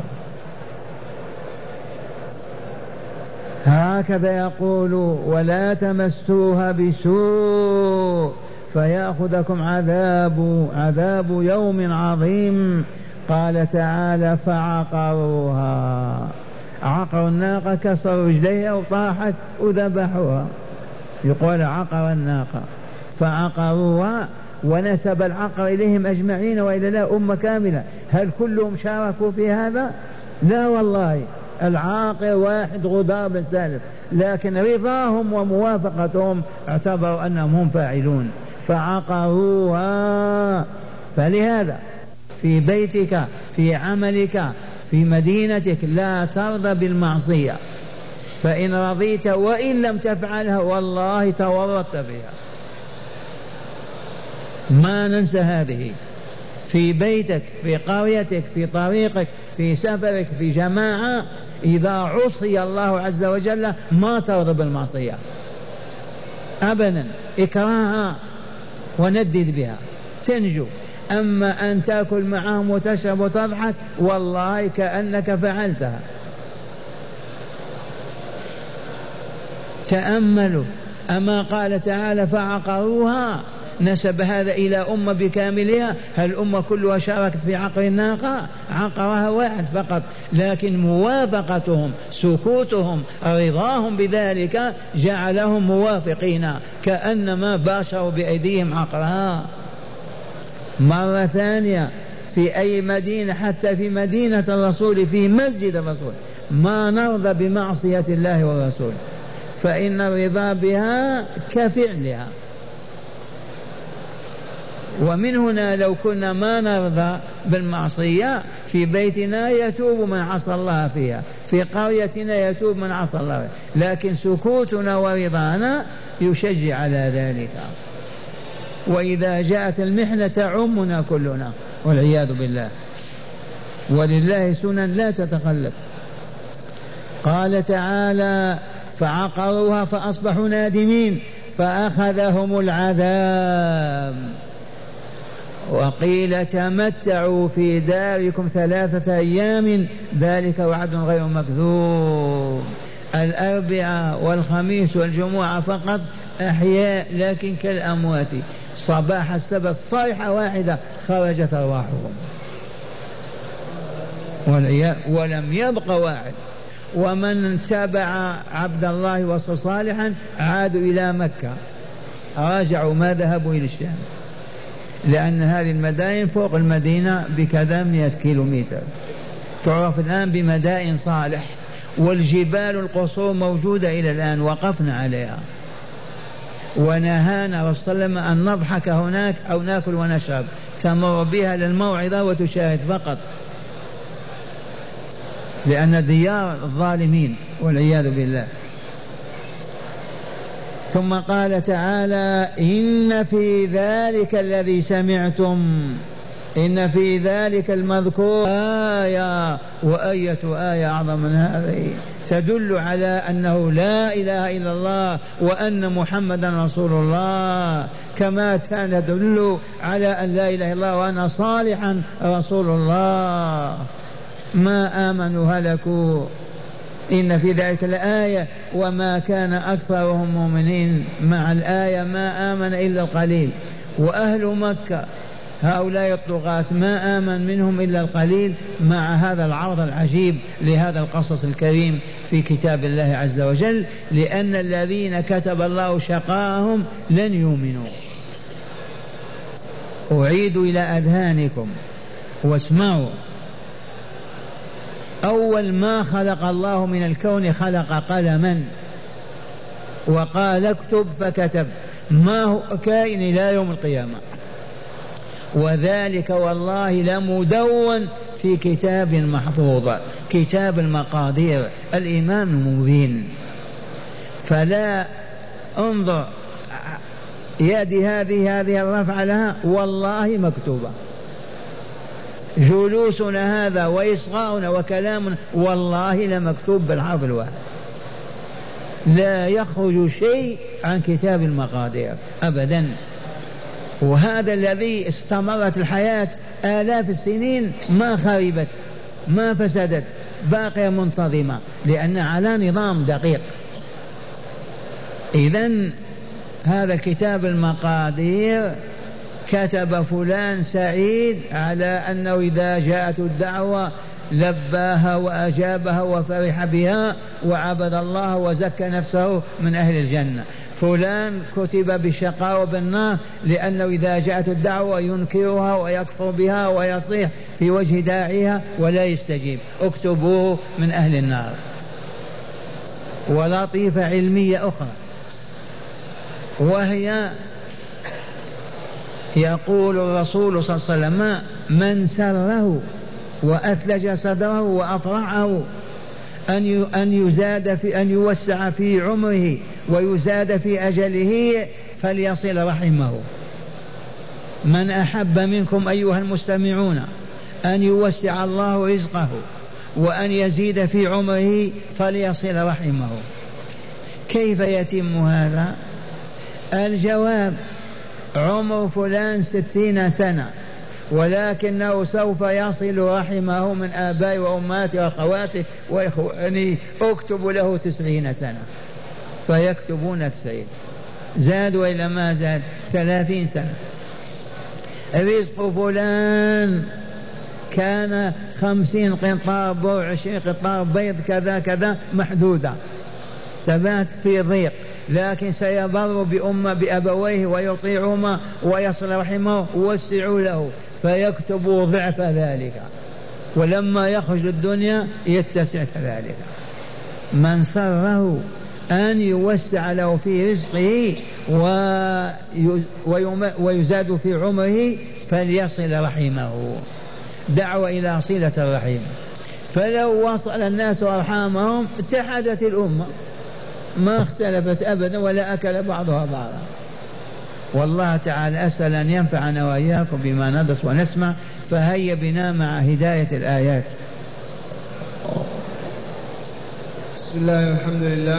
هكذا يقول ولا تمسوها بسوء فيأخذكم عذاب يوم عظيم. قال تعالى فعقروها، عقروا الناقة، كسروا رجليها وطاحت وذبحوها، يقول عقر الناقة فعقروها، ونسب العقر إليهم أجمعين وإلى لا أمة كاملة. هل كلهم شاركوا في هذا؟ لا والله، العاقر واحد غدار بن سالف، لكن رضاهم وموافقتهم اعتبروا أنهم هم فاعلون فعقروها. فلهذا في بيتك، في عملك، في مدينتك لا ترضى بالمعصية، فإن رضيت وإن لم تفعلها والله تورطت بها. ما ننسى هذه. في بيتك، في قريتك، في طريقك، في سفرك، في جماعة، إذا عصي الله عز وجل ما ترضى بالمعصية أبدا، اكرهها وندد بها تنجو. أما أن تأكل معهم وتشرب وتضحك والله كأنك فعلتها. تأملوا، أما قال تعالى فعقروها، نسب هذا إلى أمة بكاملها. هل الأمة كلها شاركت في عقر الناقة؟ عقرها واحد فقط، لكن موافقتهم، سكوتهم، رضاهم بذلك جعلهم موافقين كأنما باشروا بأيديهم عقرها. مرة ثانية في أي مدينة، حتى في مدينة الرسول، في مسجد الرسول، ما نرضى بمعصية الله والرسول، فإن الرضا بها كفعلها. ومن هنا لو كنا ما نرضى بالمعصية في بيتنا يتوب من عصى الله فيها، في قريتنا يتوب من عصى الله فيها، لكن سكوتنا ورضانا يشجع على ذلك. وإذا جاءت المحنة تعمنا كلنا والعياذ بالله، ولله سنن لا تتخلف. قال تعالى فعقروها فأصبحوا نادمين فأخذهم العذاب وقيل تمتعوا في داركم 3 أيام ذلك وعد غير مكذوب. الأربعاء والخميس والجمعة فقط أحياء لكن كالأموات، صباح السبت صيحة واحدة خرجت أرواحهم ولم يبق واحد. ومن تبع عبد الله وصف صالحا عادوا إلى مكة، راجعوا ما ذهبوا إلى الشام، لأن هذه المدائن فوق المدينة بكذا 100 كيلومتر، تعرف الآن بمدائن صالح، والجبال القصور موجودة إلى الآن وقفنا عليها. ونهانا رسول الله عليه وسلم أن نضحك هناك أو ناكل ونشرب، تمر بها للموعظة وتشاهد فقط، لأن ديار الظالمين والعياذ بالله. ثم قال تعالى إن في ذلك الذي سمعتم، إن في ذلك المذكور آية، وآية آية أعظم من هذه تدل على أنه لا إله إلا الله وأن محمدا رسول الله، كما تدل على أن لا إله إلا الله وأن صالحا رسول الله. ما آمنوا هلكوا. إن في ذلك الآية وما كان أكثرهم مؤمنين، مع الآية ما آمن إلا القليل. وأهل مكة هؤلاء الطغاة ما آمن منهم إلا القليل، مع هذا العرض العجيب لهذا القصص الكريم في كتاب الله عز وجل، لأن الذين كتب الله شقاءهم لن يؤمنوا. أعيد إلى أذهانكم واسمعوا. أول ما خلق الله من الكون خلق قلما وقال اكتب فكتب، ما هو كائن إلى يوم القيامة، وذلك والله لمدون في كتاب محفوظ، كتاب المقادير، الإمام المبين. فلا انظر يدي هذه الرفع لها والله مكتوبة، جلوسنا هذا وإصغاؤنا وكلامنا والله لمكتوب بالحرف الواحد، لا يخرج شيء عن كتاب المقادير أبدا. وهذا الذي استمرت الحياة آلاف السنين ما خربت ما فسدت، باقية منتظمة لأن على نظام دقيق. إذن هذا كتاب المقادير كتب فلان سعيد على أنه إذا جاءت الدعوة لباها وأجابها وفرح بها وعبد الله وزكى نفسه من أهل الجنة. فلان كتب بالشقاء وبالنار لأنه إذا جاءت الدعوة ينكرها ويكفر بها ويصيح في وجه داعيها ولا يستجيب، اكتبوه من أهل النار. ولطيفة علمية أخرى وهي يقول الرسول صلى الله عليه وسلم: من سره وأثلج صدره وأفرعه أن يوسع في عمره ويزاد في أجله فليصل رحمه. من أحب منكم أيها المستمعون أن يوسع الله رزقه وأن يزيد في عمره فليصل رحمه. كيف يتم هذا؟ الجواب: عمر فلان 60 سنة ولكنه سوف يصل رحمه من آبائه وأماته وأخواته وإخوانه. اكتب له 90 سنة فيكتبون 90. زاد وإلا ما زاد 30 سنة. رزق فلان كان 50 قنطار بر 20 قنطار بيض كذا كذا محدودة، تبات في ضيق، لكن سيبر بأبويه ويطيعهما ويصل رحمه ووسعوا له فيكتبوا ضعف ذلك، ولما يخرج للدنيا يتسع كذلك. من سره أن يوسع له في رزقه ويزاد في عمره فليصل رحمه. دعوة إلى صلة الرحم. فلو وصل الناس أرحامهم اتحدت الأمة ما اختلفت أبدا ولا أكل بعضها بعضا. والله تعالى أسأل أن ينفعنا وإياكم بما ندرس ونسمع. فهيا بنا مع هداية الآيات. بسم الله والحمد لله.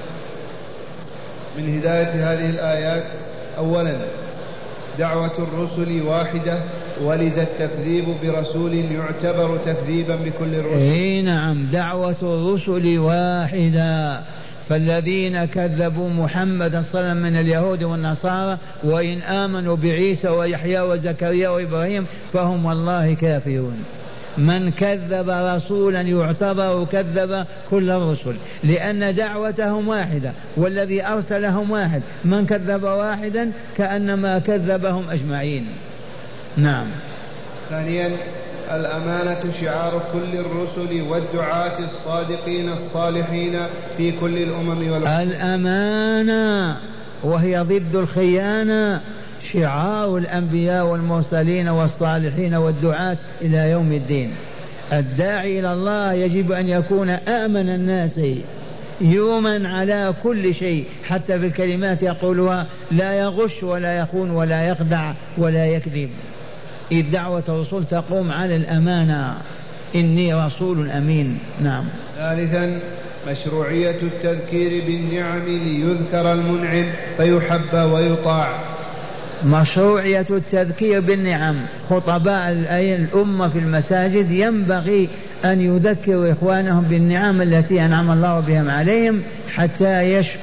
من هداية هذه الآيات: أولا دعوة الرسل واحدة، ولذا التكذيب برسول يعتبر تكذيبا بكل الرسل. اي نعم، دعوة الرسل واحدة، فالذين كذبوا محمدا صلى الله عليه وسلم من اليهود والنصارى وإن آمنوا بعيسى ويحيى وزكريا وإبراهيم فهم والله كافرون. من كذب رسولا يعتبر كذب كل الرسل، لأن دعوتهم واحدة والذي أرسلهم واحد. من كذب واحدا كأنما كذبهم أجمعين. نعم. ثانيا الأمانة شعار كل الرسل والدعاة الصادقين الصالحين في كل الأمم والأمم. الأمانة وهي ضد الخيانة شعار الأنبياء والمرسلين والصالحين والدعاة إلى يوم الدين. الداعي إلى الله يجب أن يكون آمن الناس يوما على كل شيء، حتى في الكلمات يقولها: لا يغش ولا يخون ولا يخدع ولا يكذب. إذ دعوة الرسول تقوم على الأمانة: إني رسول أمين. نعم. ثالثا مشروعية التذكير بالنعم ليذكر المنعم فيحب ويطاع. مشروعية التذكير بالنعم. خطباء الأمة في المساجد ينبغي أن يذكروا إخوانهم بالنعم التي أنعم الله بهم عليهم حتى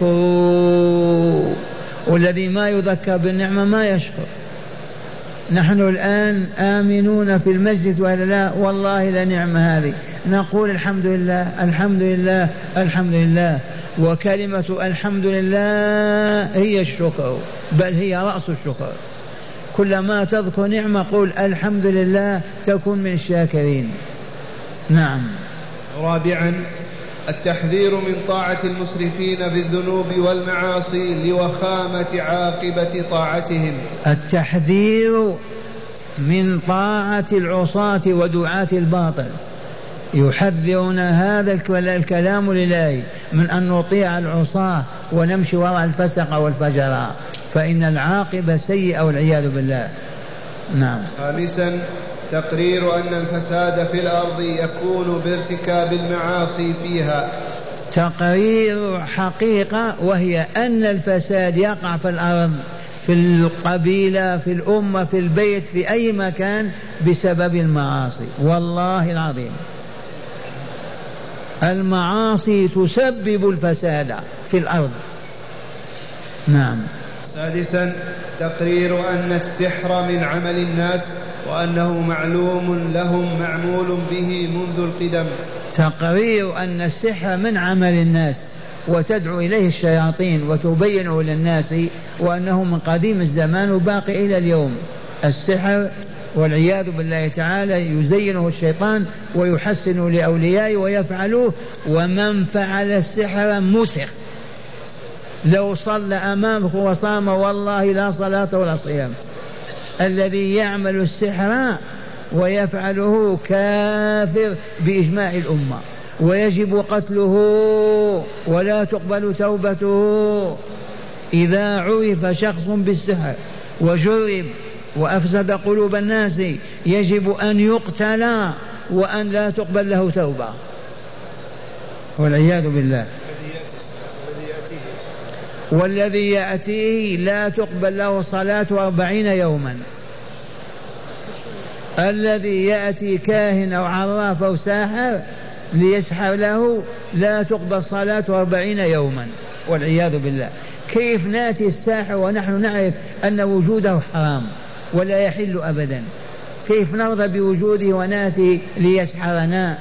يشكروا، والذي ما يذكر بالنعمة ما يشكر. نحن الآن آمنون في المسجد ولا لا؟ والله لنعم هذه. نقول الحمد لله الحمد لله الحمد لله، وكلمة الحمد لله هي الشكر، بل هي رأس الشكر. كلما تذكر نعمة قول الحمد لله تكون من الشاكرين. نعم. رابعا التحذير من طاعة المسرفين بالذنوب والمعاصي لوخامة عاقبة طاعتهم. التحذير من طاعة العصاة ودعاة الباطل. يحذرون هذا الكلام لله من أن نطيع العصاة ونمشي وراء الفسق والفجراء، فإن العاقبة سيئة والعياذ بالله. نعم. خامسا تقرير أن الفساد في الأرض يكون بارتكاب المعاصي فيها. تقرير حقيقة، وهي أن الفساد يقع في الأرض في القبيلة، في الأمة، في البيت، في أي مكان، بسبب المعاصي. والله العظيم المعاصي تسبب الفساد في الأرض. نعم. سادسا تقرير أن السحر من عمل الناس وأنه معلوم لهم معمول به منذ القدم. تقرير أن السحر من عمل الناس وتدعو إليه الشياطين وتبينه للناس، وأنه من قديم الزمان وباقي إلى اليوم. السحر والعياذ بالله تعالى يزينه الشيطان ويحسن لأوليائه ويفعلوه، ومن فعل السحر مسخ. لو صلى أمامه وصام والله لا صلاة ولا صيام. الذي يعمل السحر ويفعله كافر بإجماع الأمة، ويجب قتله ولا تقبل توبته. إذا عرف شخص بالسحر وجرب وأفسد قلوب الناس يجب أن يقتل وأن لا تقبل له توبة، والعياذ بالله. والذي يأتيه لا تقبل له صلاة 40 يوما. الذي يأتي كاهن أو عراف أو ساحر ليسحر له لا تقبل صلاة 40 يوما، والعياذ بالله. كيف ناتي الساحر ونحن نعرف أن وجوده حرام ولا يحل أبدا؟ كيف نرضى بوجوده وناتي ليسحرنا؟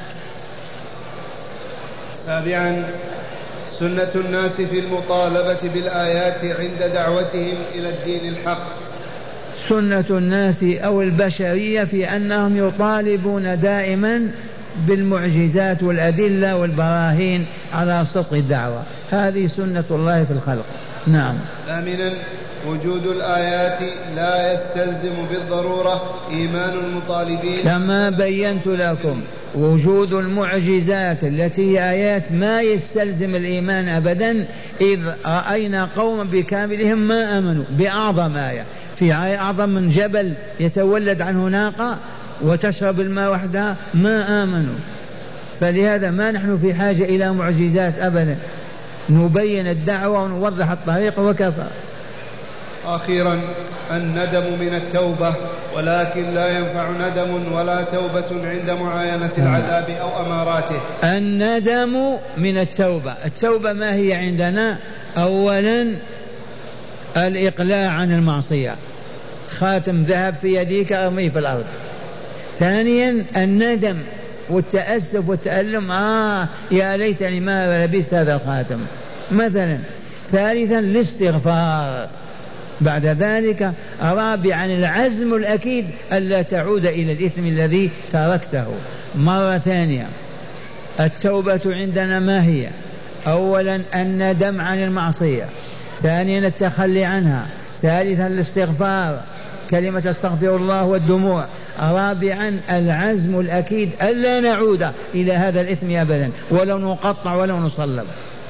سابعا سنة الناس في المطالبة بالآيات عند دعوتهم إلى الدين الحق. سنة الناس أو البشرية في أنهم يطالبون دائما بالمعجزات والأدلة والبراهين على صدق الدعوة. هذه سنة الله في الخلق. نعم. ثامنا وجود الآيات لا يستلزم بالضرورة إيمان المطالبين، كما بينت لكم. وجود المعجزات التي هي آيات ما يستلزم الإيمان أبدا، إذ رأينا قوما بكاملهم ما آمنوا بأعظم آية. في آية أعظم من جبل يتولد عنه ناقة وتشرب الماء وحدها، ما آمنوا. فلهذا ما نحن في حاجة إلى معجزات أبدا، نبين الدعوة ونوضح الطريق وكفى. أخيرا الندم من التوبة، ولكن لا ينفع ندم ولا توبة عند معاينة العذاب أو أماراته. الندم من التوبة. التوبة ما هي عندنا؟ أولا الإقلاع عن المعصية، خاتم ذهب في يديك أرميه في الأرض. ثانيا الندم والتأسف والتألم، يا ليتني ما لبست هذا الخاتم مثلا. ثالثا الاستغفار. بعد ذلك رابعا العزم الأكيد ألا تعود إلى الإثم الذي تركته مرة ثانية. التوبة عندنا ما هي؟ أولا الندم عن المعصية، ثانيا التخلي عنها، ثالثا الاستغفار، كلمة استغفر الله والدموع، رابعا العزم الأكيد ألا نعود إلى هذا الإثم أبدا ولو نقطع ولو نصلب.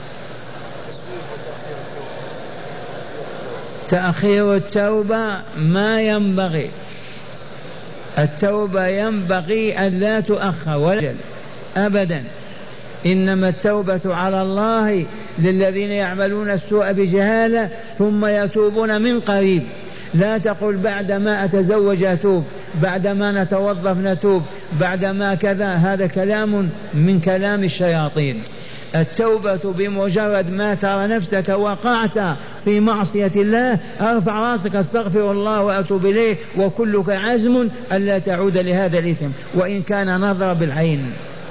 تأخير التوبة ما ينبغي. التوبة ينبغي أن لا تؤخر ولا أبدا. إنما التوبة على الله للذين يعملون السوء بجهالة ثم يتوبون من قريب. لا تقل بعدما أتزوج أتوب، بعدما نتوظف نتوب، بعدما كذا. هذا كلام من كلام الشياطين. التوبة بمجرد ما ترى نفسك وقعت في معصية الله ارفع راسك استغفر الله وأتوب إليه، وكلك عزم ألا تعود لهذا الإثم وإن كان نظر بالعين.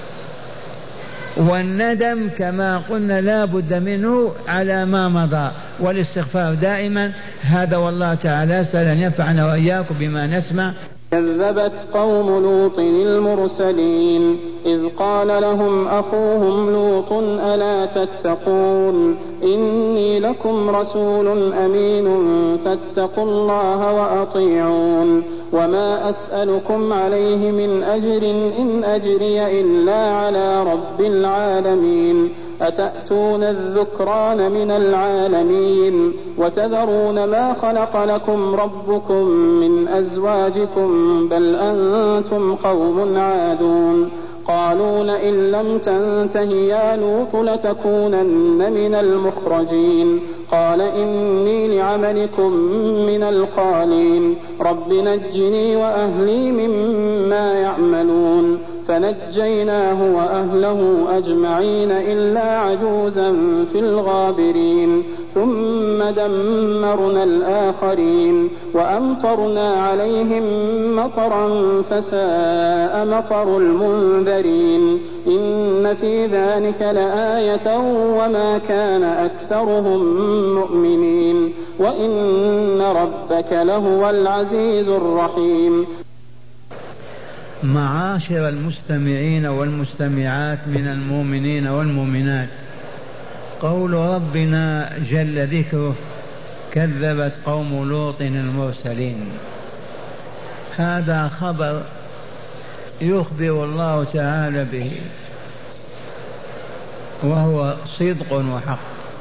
والندم كما قلنا لا بد منه على ما مضى، والاستغفار دائما. هذا والله تعالى أسأل أن ينفعنا وإياكم بما نسمع. كذبت قوم لوط المرسلين إذ قال لهم أخوهم لوط ألا تتقون إني لكم رسول أمين فاتقوا الله وأطيعون وما أسألكم عليه من أجر إن أجري إلا على رب العالمين أتأتون الذكران من العالمين وتذرون ما خلق لكم ربكم من أزواجكم بل أنتم قوم عادون قالوا لئن لم تنته يا لوط لتكونن من المخرجين قال إني لعملكم من القالين رب نجني وأهلي مما يعملون فنجيناه وأهله أجمعين إلا عجوزا في الغابرين ثم دمرنا الآخرين وأمطرنا عليهم مطرا فساء مطر المنذرين إن في ذلك لآية وما كان أكثرهم مؤمنين وإن ربك لهو العزيز الرحيم. معاشر المستمعين والمستمعات من المؤمنين والمؤمنات، قول ربنا جل ذكره كذبت قوم لوط المرسلين، هذا خبر يخبر الله تعالى به وهو صدق وحق.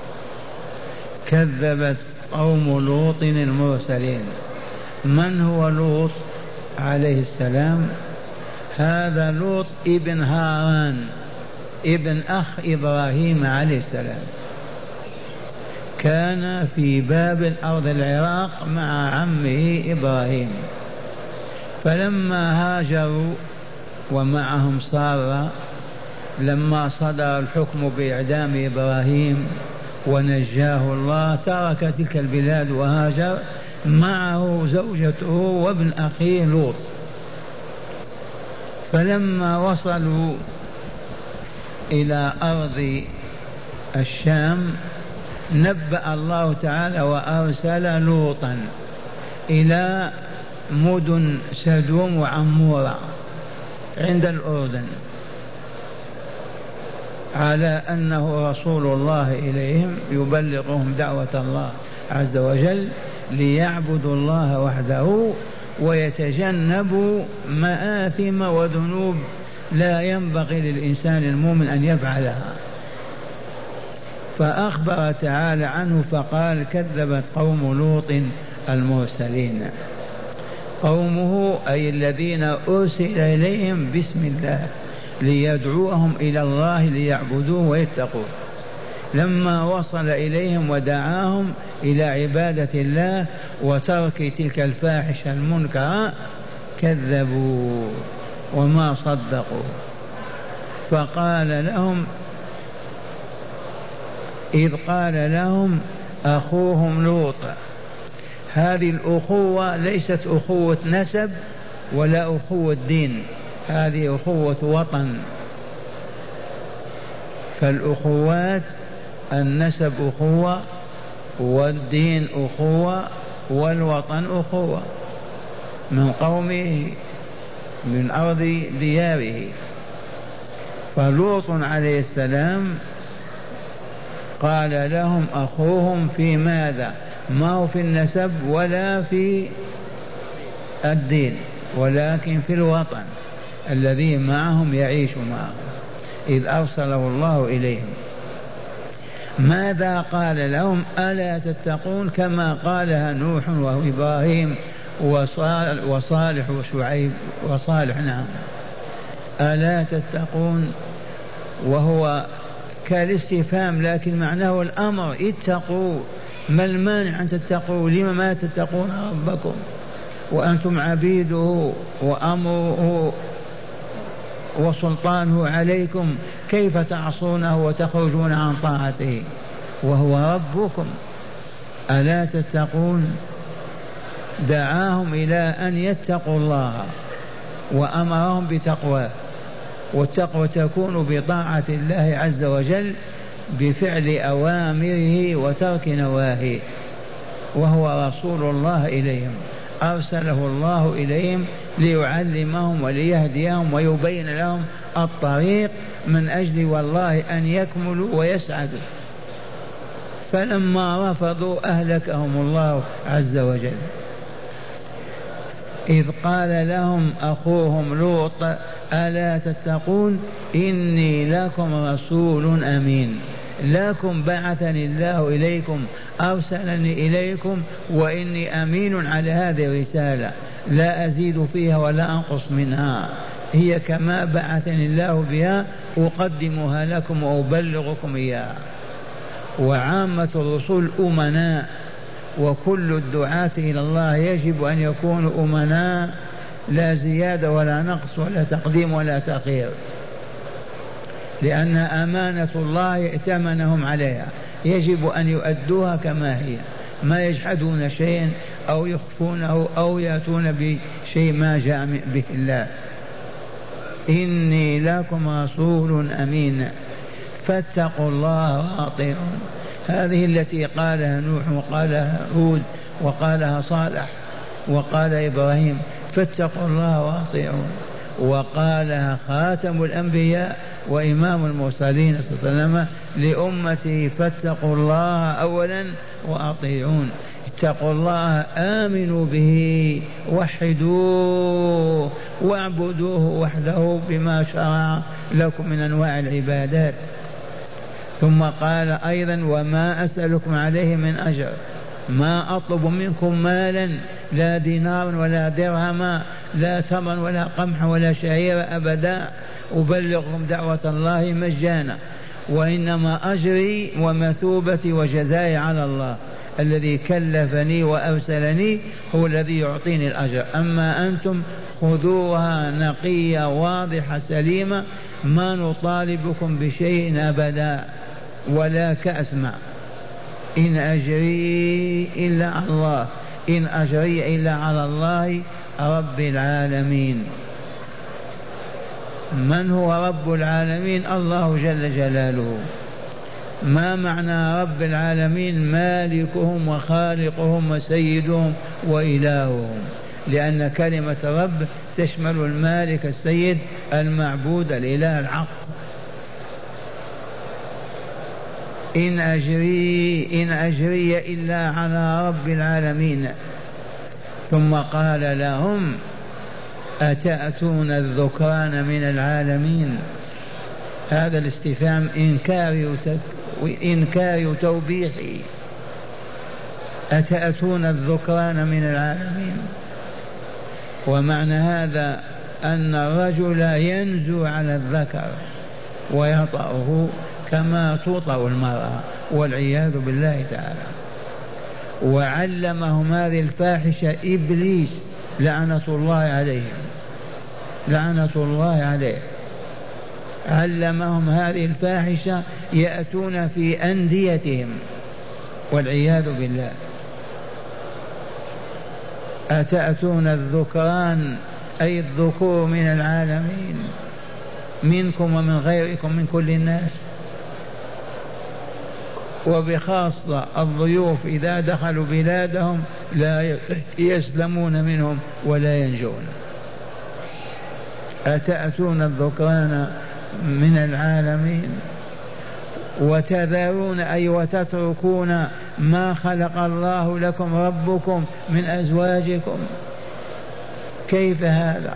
كذبت قوم لوط المرسلين. من هو لوط عليه السلام؟ هذا لوط ابن هاران ابن أخ إبراهيم عليه السلام، كان في بابل أرض العراق مع عمه إبراهيم، فلما هاجروا ومعهم سارة لما صدر الحكم بإعدام إبراهيم ونجاه الله ترك تلك البلاد وهاجر معه زوجته وابن أخيه لوط. فلما وصلوا إلى أرض الشام نبأ الله تعالى وأرسل لوطا إلى مدن سدوم وعمورة عند الأردن على أنه رسول الله إليهم يبلغهم دعوة الله عز وجل ليعبدوا الله وحده ويتجنبوا مآثم وذنوب لا ينبغي للإنسان المؤمن أن يفعلها. فأخبر تعالى عنه فقال كذبت قوم لوط المرسلين. قومه أي الذين أرسل إليهم بسم الله ليدعوهم إلى الله ليعبدوه ويتقوه، لما وصل إليهم ودعاهم إلى عبادة الله وترك تلك الفاحشة المنكرة كذبوا وما صدقوا. فقال لهم إذ قال لهم أخوهم لوط، هذه الأخوة ليست أخوة نسب ولا أخوة دين، هذه أخوة وطن. فالأخوات النسب أخوة والدين أخوة والوطن أخوة، من قومه من أرض دياره. فلوط عليه السلام قال لهم أخوهم في ماذا؟ ما هو في النسب ولا في الدين، ولكن في الوطن الذي معهم يعيش معهم إذ أرسله الله إليهم. ماذا قال لهم؟ ألا تتقون، كما قالها نوح وإبراهيم وصالح وشعيب وصالح. نعم، ألا تتقون، وهو كالاستفهام لكن معناه الأمر، اتقوا. ما المانع أن تتقوا؟ لما ما تتقون ربكم وأنتم عبيده وأمره وسلطانه عليكم؟ كيف تعصونه وتخرجون عن طاعته وهو ربكم؟ ألا تتقون. دعاهم إلى أن يتقوا الله وأمرهم بتقواه، والتقوى تكون بطاعة الله عز وجل بفعل أوامره وترك نواهيه، وهو رسول الله إليهم، أرسله الله إليهم ليعلمهم وليهديهم ويبين لهم الطريق من أجل والله أن يكملوا ويسعدوا. فلما رفضوا أهلكهم الله عز وجل. إذ قال لهم أخوهم لوط ألا تتقون إني لكم رسول أمين. لكم بعثني الله إليكم، أرسلني إليكم، وإني أمين على هذه الرسالة، لا أزيد فيها ولا أنقص منها، هي كما بعثني الله بها أقدمها لكم وأبلغكم إياها. وعامة الرسل أمناء، وكل الدعاة إلى الله يجب أن يكونوا أمناء، لا زيادة ولا نقص ولا تقديم ولا تأخير، لأن أمانة الله ائتمنهم عليها، يجب أن يؤدوها كما هي، ما يجحدون شيئا أو يخفونه أو يأتون بشيء ما جاء به الله. إني لكم رسول أمين فاتقوا الله وأطيعون. هذه التي قالها نوح وقالها هود وقالها صالح وقال إبراهيم، فاتقوا الله وأطيعون، وقالها خاتم الأنبياء وإمام المرسلين صلى الله عليه وسلم لأمته، فاتقوا الله أولا وأطيعون. اتقوا الله، آمنوا به، وحدوه واعبدوه وحده بما شرع لكم من أنواع العبادات. ثم قال أيضا وما أسألكم عليه من أجر، ما أطلب منكم مالا، لا دينار ولا درهم، لا تمر ولا قمح ولا شعير أبدا، أبلغكم دعوة الله مجانا، وإنما أجري ومثوبتي وجزائي على الله الذي كلفني وأرسلني، هو الذي يعطيني الأجر. أما أنتم خذوها نقية واضحة سليمة، ما نطالبكم بشيء أبدا ولا كأسمع. إن أجري إلا على الله، إن أجري إلا على الله رب العالمين. من هو رب العالمين؟ الله جل جلاله. ما معنى رب العالمين؟ مالكهم وخالقهم وسيدهم وإلههم، لأن كلمة رب تشمل المالك السيد المعبود الإله الحق. إن أجري إلا على رب العالمين. ثم قال لهم أتأتون الذكران من العالمين. هذا الاستفهام إنكار وتوبيخي. أتأتون الذكران من العالمين، ومعنى هذا أن الرجل ينزو على الذكر ويطأه كما توطأ المرأة والعياذ بالله تعالى. وعلمهم هذه الفاحشة إبليس لعنة الله عليه، لعنة الله عليه. علمهم هذه الفاحشة، يأتون في أنديتهم والعياذ بالله. أتأتون الذكران أي الذكور من العالمين، منكم ومن غيركم، من كل الناس، وبخاصة الضيوف إذا دخلوا بلادهم لا يسلمون منهم ولا ينجون. أتأتون الذكران من العالمين وتذرون أي وتتركون ما خلق الله لكم ربكم من أزواجكم. كيف هذا؟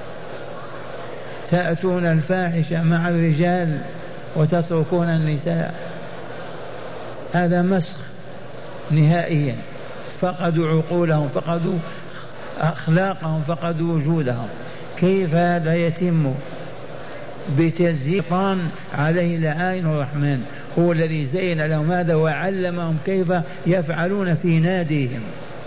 تأتون الفاحشة مع الرجال وتتركون النساء، هذا مسخ نهائيا. فقدوا عقولهم، فقدوا أخلاقهم، فقدوا وجودهم. كيف هذا يتم؟ بتزييق عليه لعائن الرحمن، هو الذي زين لهم هذا وعلمهم كيف يفعلون في ناديهم.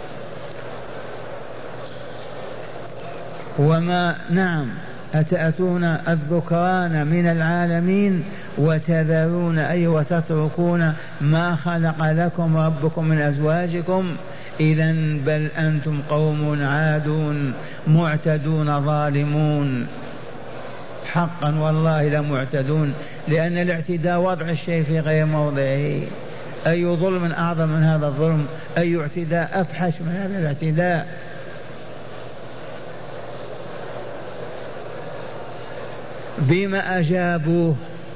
وما نعم، أتأتون الذكران من العالمين وتذرون أي وتتركون ما خلق لكم ربكم من أزواجكم. إذن بل أنتم قوم عادون معتدون ظالمون. حقا والله لمعتدون، لأن الاعتداء وضع الشيء في غير موضعه. أي ظلم أعظم من هذا الظلم؟ أي اعتداء أفحش من هذا الاعتداء؟ بما أجابوه؟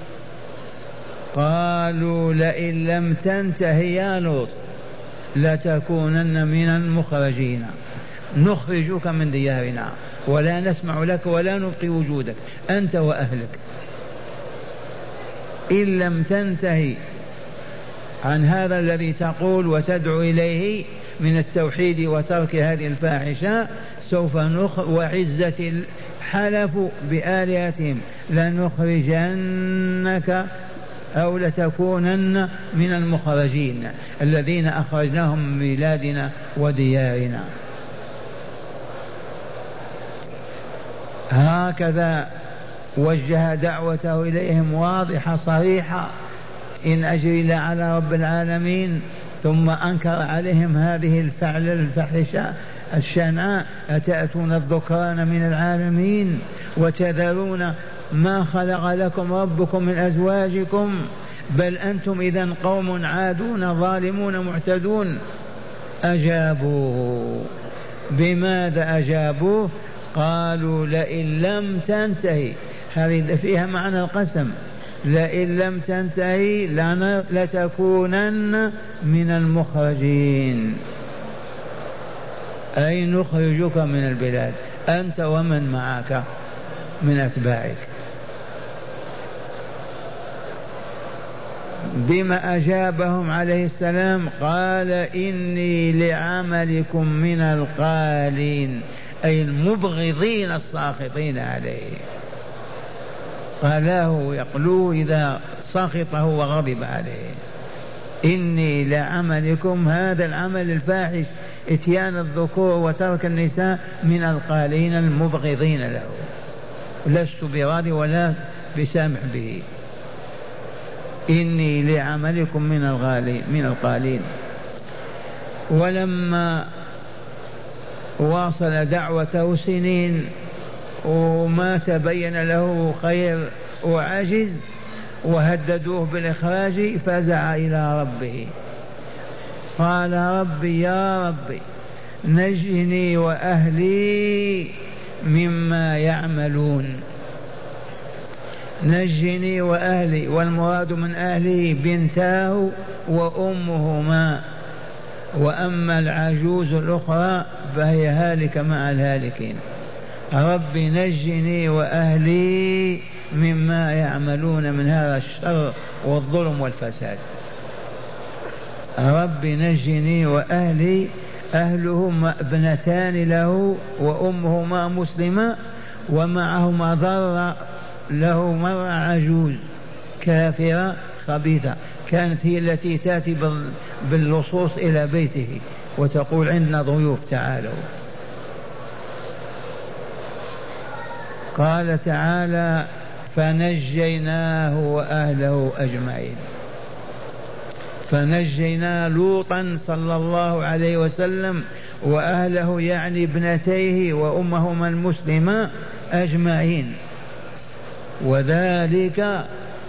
قالوا لئن لم تنته يا لوط لتكونن من المخرجين، نخرجك من ديارنا ولا نسمع لك ولا نبقي وجودك أنت وأهلك. إن لم تنتهي عن هذا الذي تقول وتدعو إليه من التوحيد وترك هذه الفاحشة سوف وعزة حلفوا بآلهتهم لنخرجنك أو لتكونن من المخرجين الذين أخرجناهم من بلادنا وديارنا. هكذا وجه دعوته إليهم واضحة صريحة: إن أجري إلا على رب العالمين. ثم أنكر عليهم هذه الفعل الفحشة الشنعاء: أتأتون الذكران من العالمين وتذرون ما خلق لكم ربكم من أزواجكم بل أنتم إذن قوم عادون ظالمون معتدون. أجابوه. بماذا أجابوه؟ قالوا: لئن لم تنتهي، هذه فيها معنى القسم، لئن لم تنتهي لتكونن من المخرجين، أي نخرجك من البلاد أنت ومن معك من أتباعك. بما أجابهم عليه السلام؟ قال: إني لعملكم من القالين، أي المبغضين الساخطين عليه. قاله يقلوه إذا سخطه وغضب عليه. إني لعملكم، هذا العمل الفاحش إتيان الذكور وترك النساء، من القالين المبغضين له، لست براضي ولا بسامح به. إني لعملكم من القالين. ولما واصل دعوته سنين وما تبين له خير وعجز وهددوه بالإخراج، فزع إلى ربه قال: ربي يا ربي نجني وأهلي مما يعملون. نجني وأهلي، والمراد من أهله بنتاه وأمهما، وأما العجوز الأخرى فهي هالكة مع الهالكين. رب نجني وأهلي مما يعملون من هذا الشر والظلم والفساد. رب نجني وأهلي، أهلهما ابنتان له وأمهما مسلمة، ومعهما ضر له مرة عجوز كافرة خبيثة، كانت هي التي تأتي باللصوص إلى بيته وتقول: عندنا ضيوف تعالوا. قال تعالى: فنجيناه وأهله أجمعين. فنجينا لوطا صلى الله عليه وسلم وأهله، يعني ابنتيه وأمهما المسلمة أجمعين، وذلك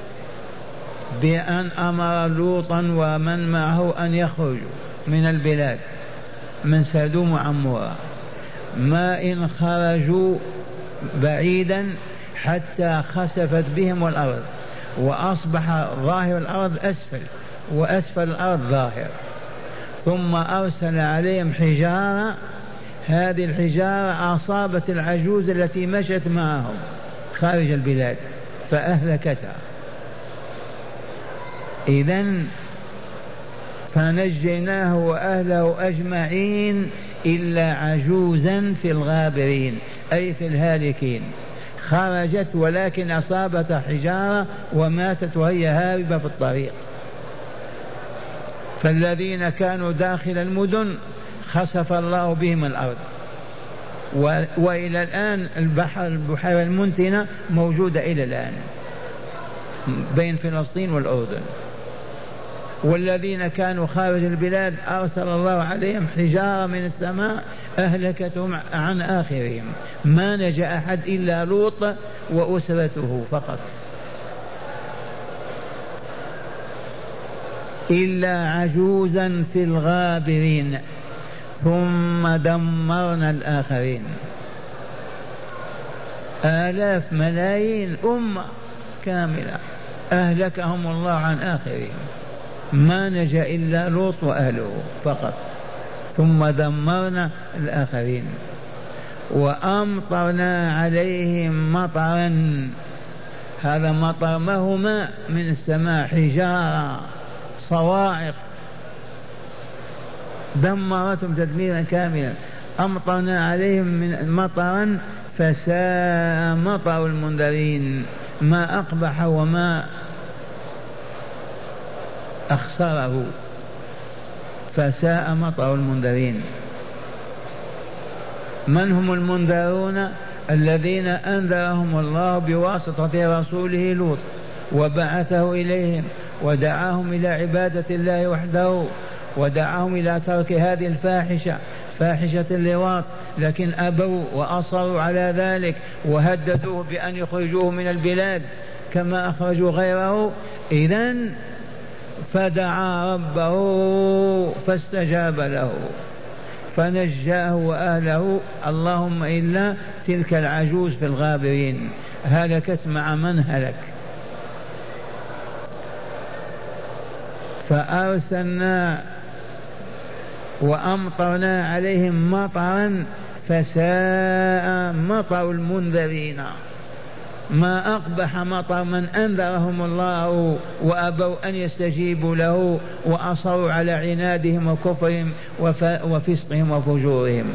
بأن أمر لوطا ومن معه أن يخرجوا من البلاد من سدوم وعمورة، ما إن خرجوا بعيدا حتى خسفت بهم الأرض وأصبح ظاهر الأرض أسفل وأسفل الأرض ظاهر، ثم أرسل عليهم حجارة. هذه الحجارة أصابت العجوز التي مشت معهم خارج البلاد فأهلكتها. إذن فنجيناه وأهله أجمعين إلا عجوزا في الغابرين، أي في الهالكين، خرجت ولكن أصابتها حجارة وماتت وهي هاربة في الطريق. فالذين كانوا داخل المدن خسف الله بهم الأرض، وإلى الآن البحيرة المنتنة موجودة إلى الآن بين فلسطين والأردن. والذين كانوا خارج البلاد أرسل الله عليهم حجارة من السماء أهلكتهم عن آخرهم، ما نجا أحد إلا لوط وأسرته فقط. إلا عجوزا في الغابرين ثم دمرنا الآخرين. آلاف ملايين أمة كاملة أهلكهم الله عن آخرهم، ما نجا إلا لوط وأهله فقط. ثم دمرنا الآخرين وأمطرنا عليهم مطرا. هذا مطر ما هو ماء من السماء، حجارة صواعق دمرتهم تدميرا كاملا. أمطرنا عليهم من مطرا فساء مطر المنذرين، ما أقبح وما أخسره. فساء مطر المنذرين. من هم المنذرون؟ الذين أنذرهم الله بواسطة رسوله لوط وبعثه إليهم ودعاهم إلى عبادة الله وحده ودعاهم إلى ترك هذه الفاحشة، فاحشة اللواط، لكن أبوا وأصروا على ذلك وهددوه بأن يخرجوه من البلاد كما أخرجوا غيره. إذن فدعا ربه فاستجاب له فنجاه وأهله، اللهم إلا تلك العجوز في الغابرين هلكت مع من هلك. فأرسلنا وأمطرنا عليهم مطرا فساء مطر المنذرين. ما أقبح مطر من أنذرهم الله وأبوا أن يستجيبوا له وأصروا على عنادهم وكفرهم وفسقهم وفجورهم.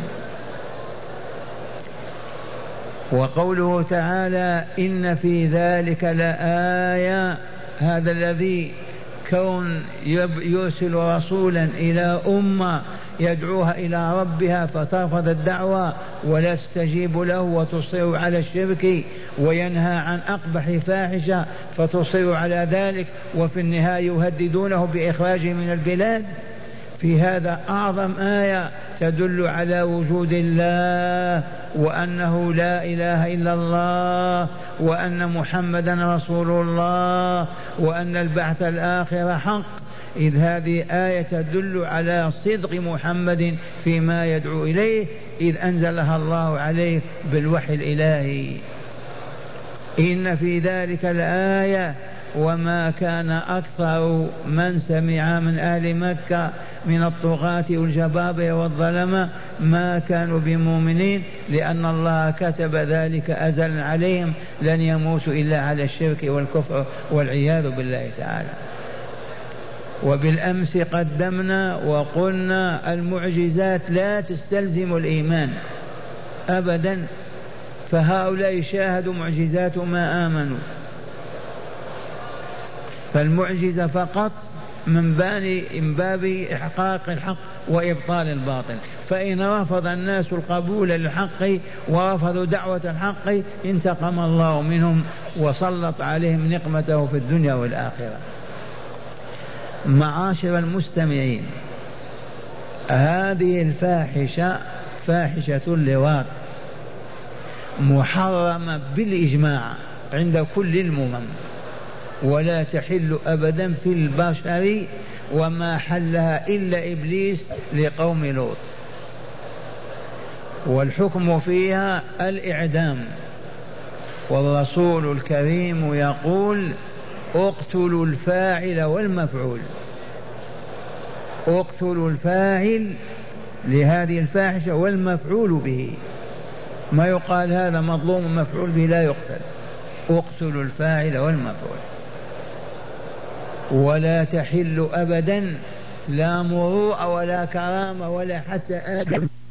وقوله تعالى إن في ذلك لآية، هذا الذي كون يرسل رسولا إلى أمة يدعوها إلى ربها فترفض الدعوة ولا تستجيب له وتصر على الشرك وينهى عن أقبح فاحشة فتصر على ذلك وفي النهاية يهددونه بإخراجه من البلاد. في هذا أعظم آية تدل على وجود الله وأنه لا إله إلا الله وأن محمدا رسول الله وأن البعث الآخر حق. إذ هذه آية تدل على صدق محمد فيما يدعو إليه، إذ أنزلها الله عليه بالوحي الإلهي. إن في ذلك الآية وما كان أكثر من سمع من أهل مكة من الطغاة والجبابرة والظلمة ما كانوا بمؤمنين، لأن الله كتب ذلك أزلا عليهم لن يموتوا إلا على الشرك والكفر والعياذ بالله تعالى. وبالأمس قدمنا وقلنا المعجزات لا تستلزم الإيمان أبدا، فهؤلاء شاهدوا معجزات ما آمنوا، فالمعجزة فقط من باب إحقاق الحق وإبطال الباطل. فإن رفض الناس القبول للحق ورفضوا دعوة الحق انتقم الله منهم وسلط عليهم نقمته في الدنيا والآخرة. معاشر المستمعين، هذه الفاحشة فاحشة اللواط محرمة بالإجماع عند كل الأمم ولا تحل أبدا في البشر، وما حلها إلا إبليس لقوم لوط، والحكم فيها الإعدام. والرسول الكريم يقول اقتلوا الفاعل والمفعول، اقتلوا الفاعل لهذه الفاحشة والمفعول به، ما يقال هذا مظلوم مفعول به لا يقتل، اقتلوا الفاعل والمفعول. ولا تحل أبدا لا مروءة ولا كرامة ولا حتى آدم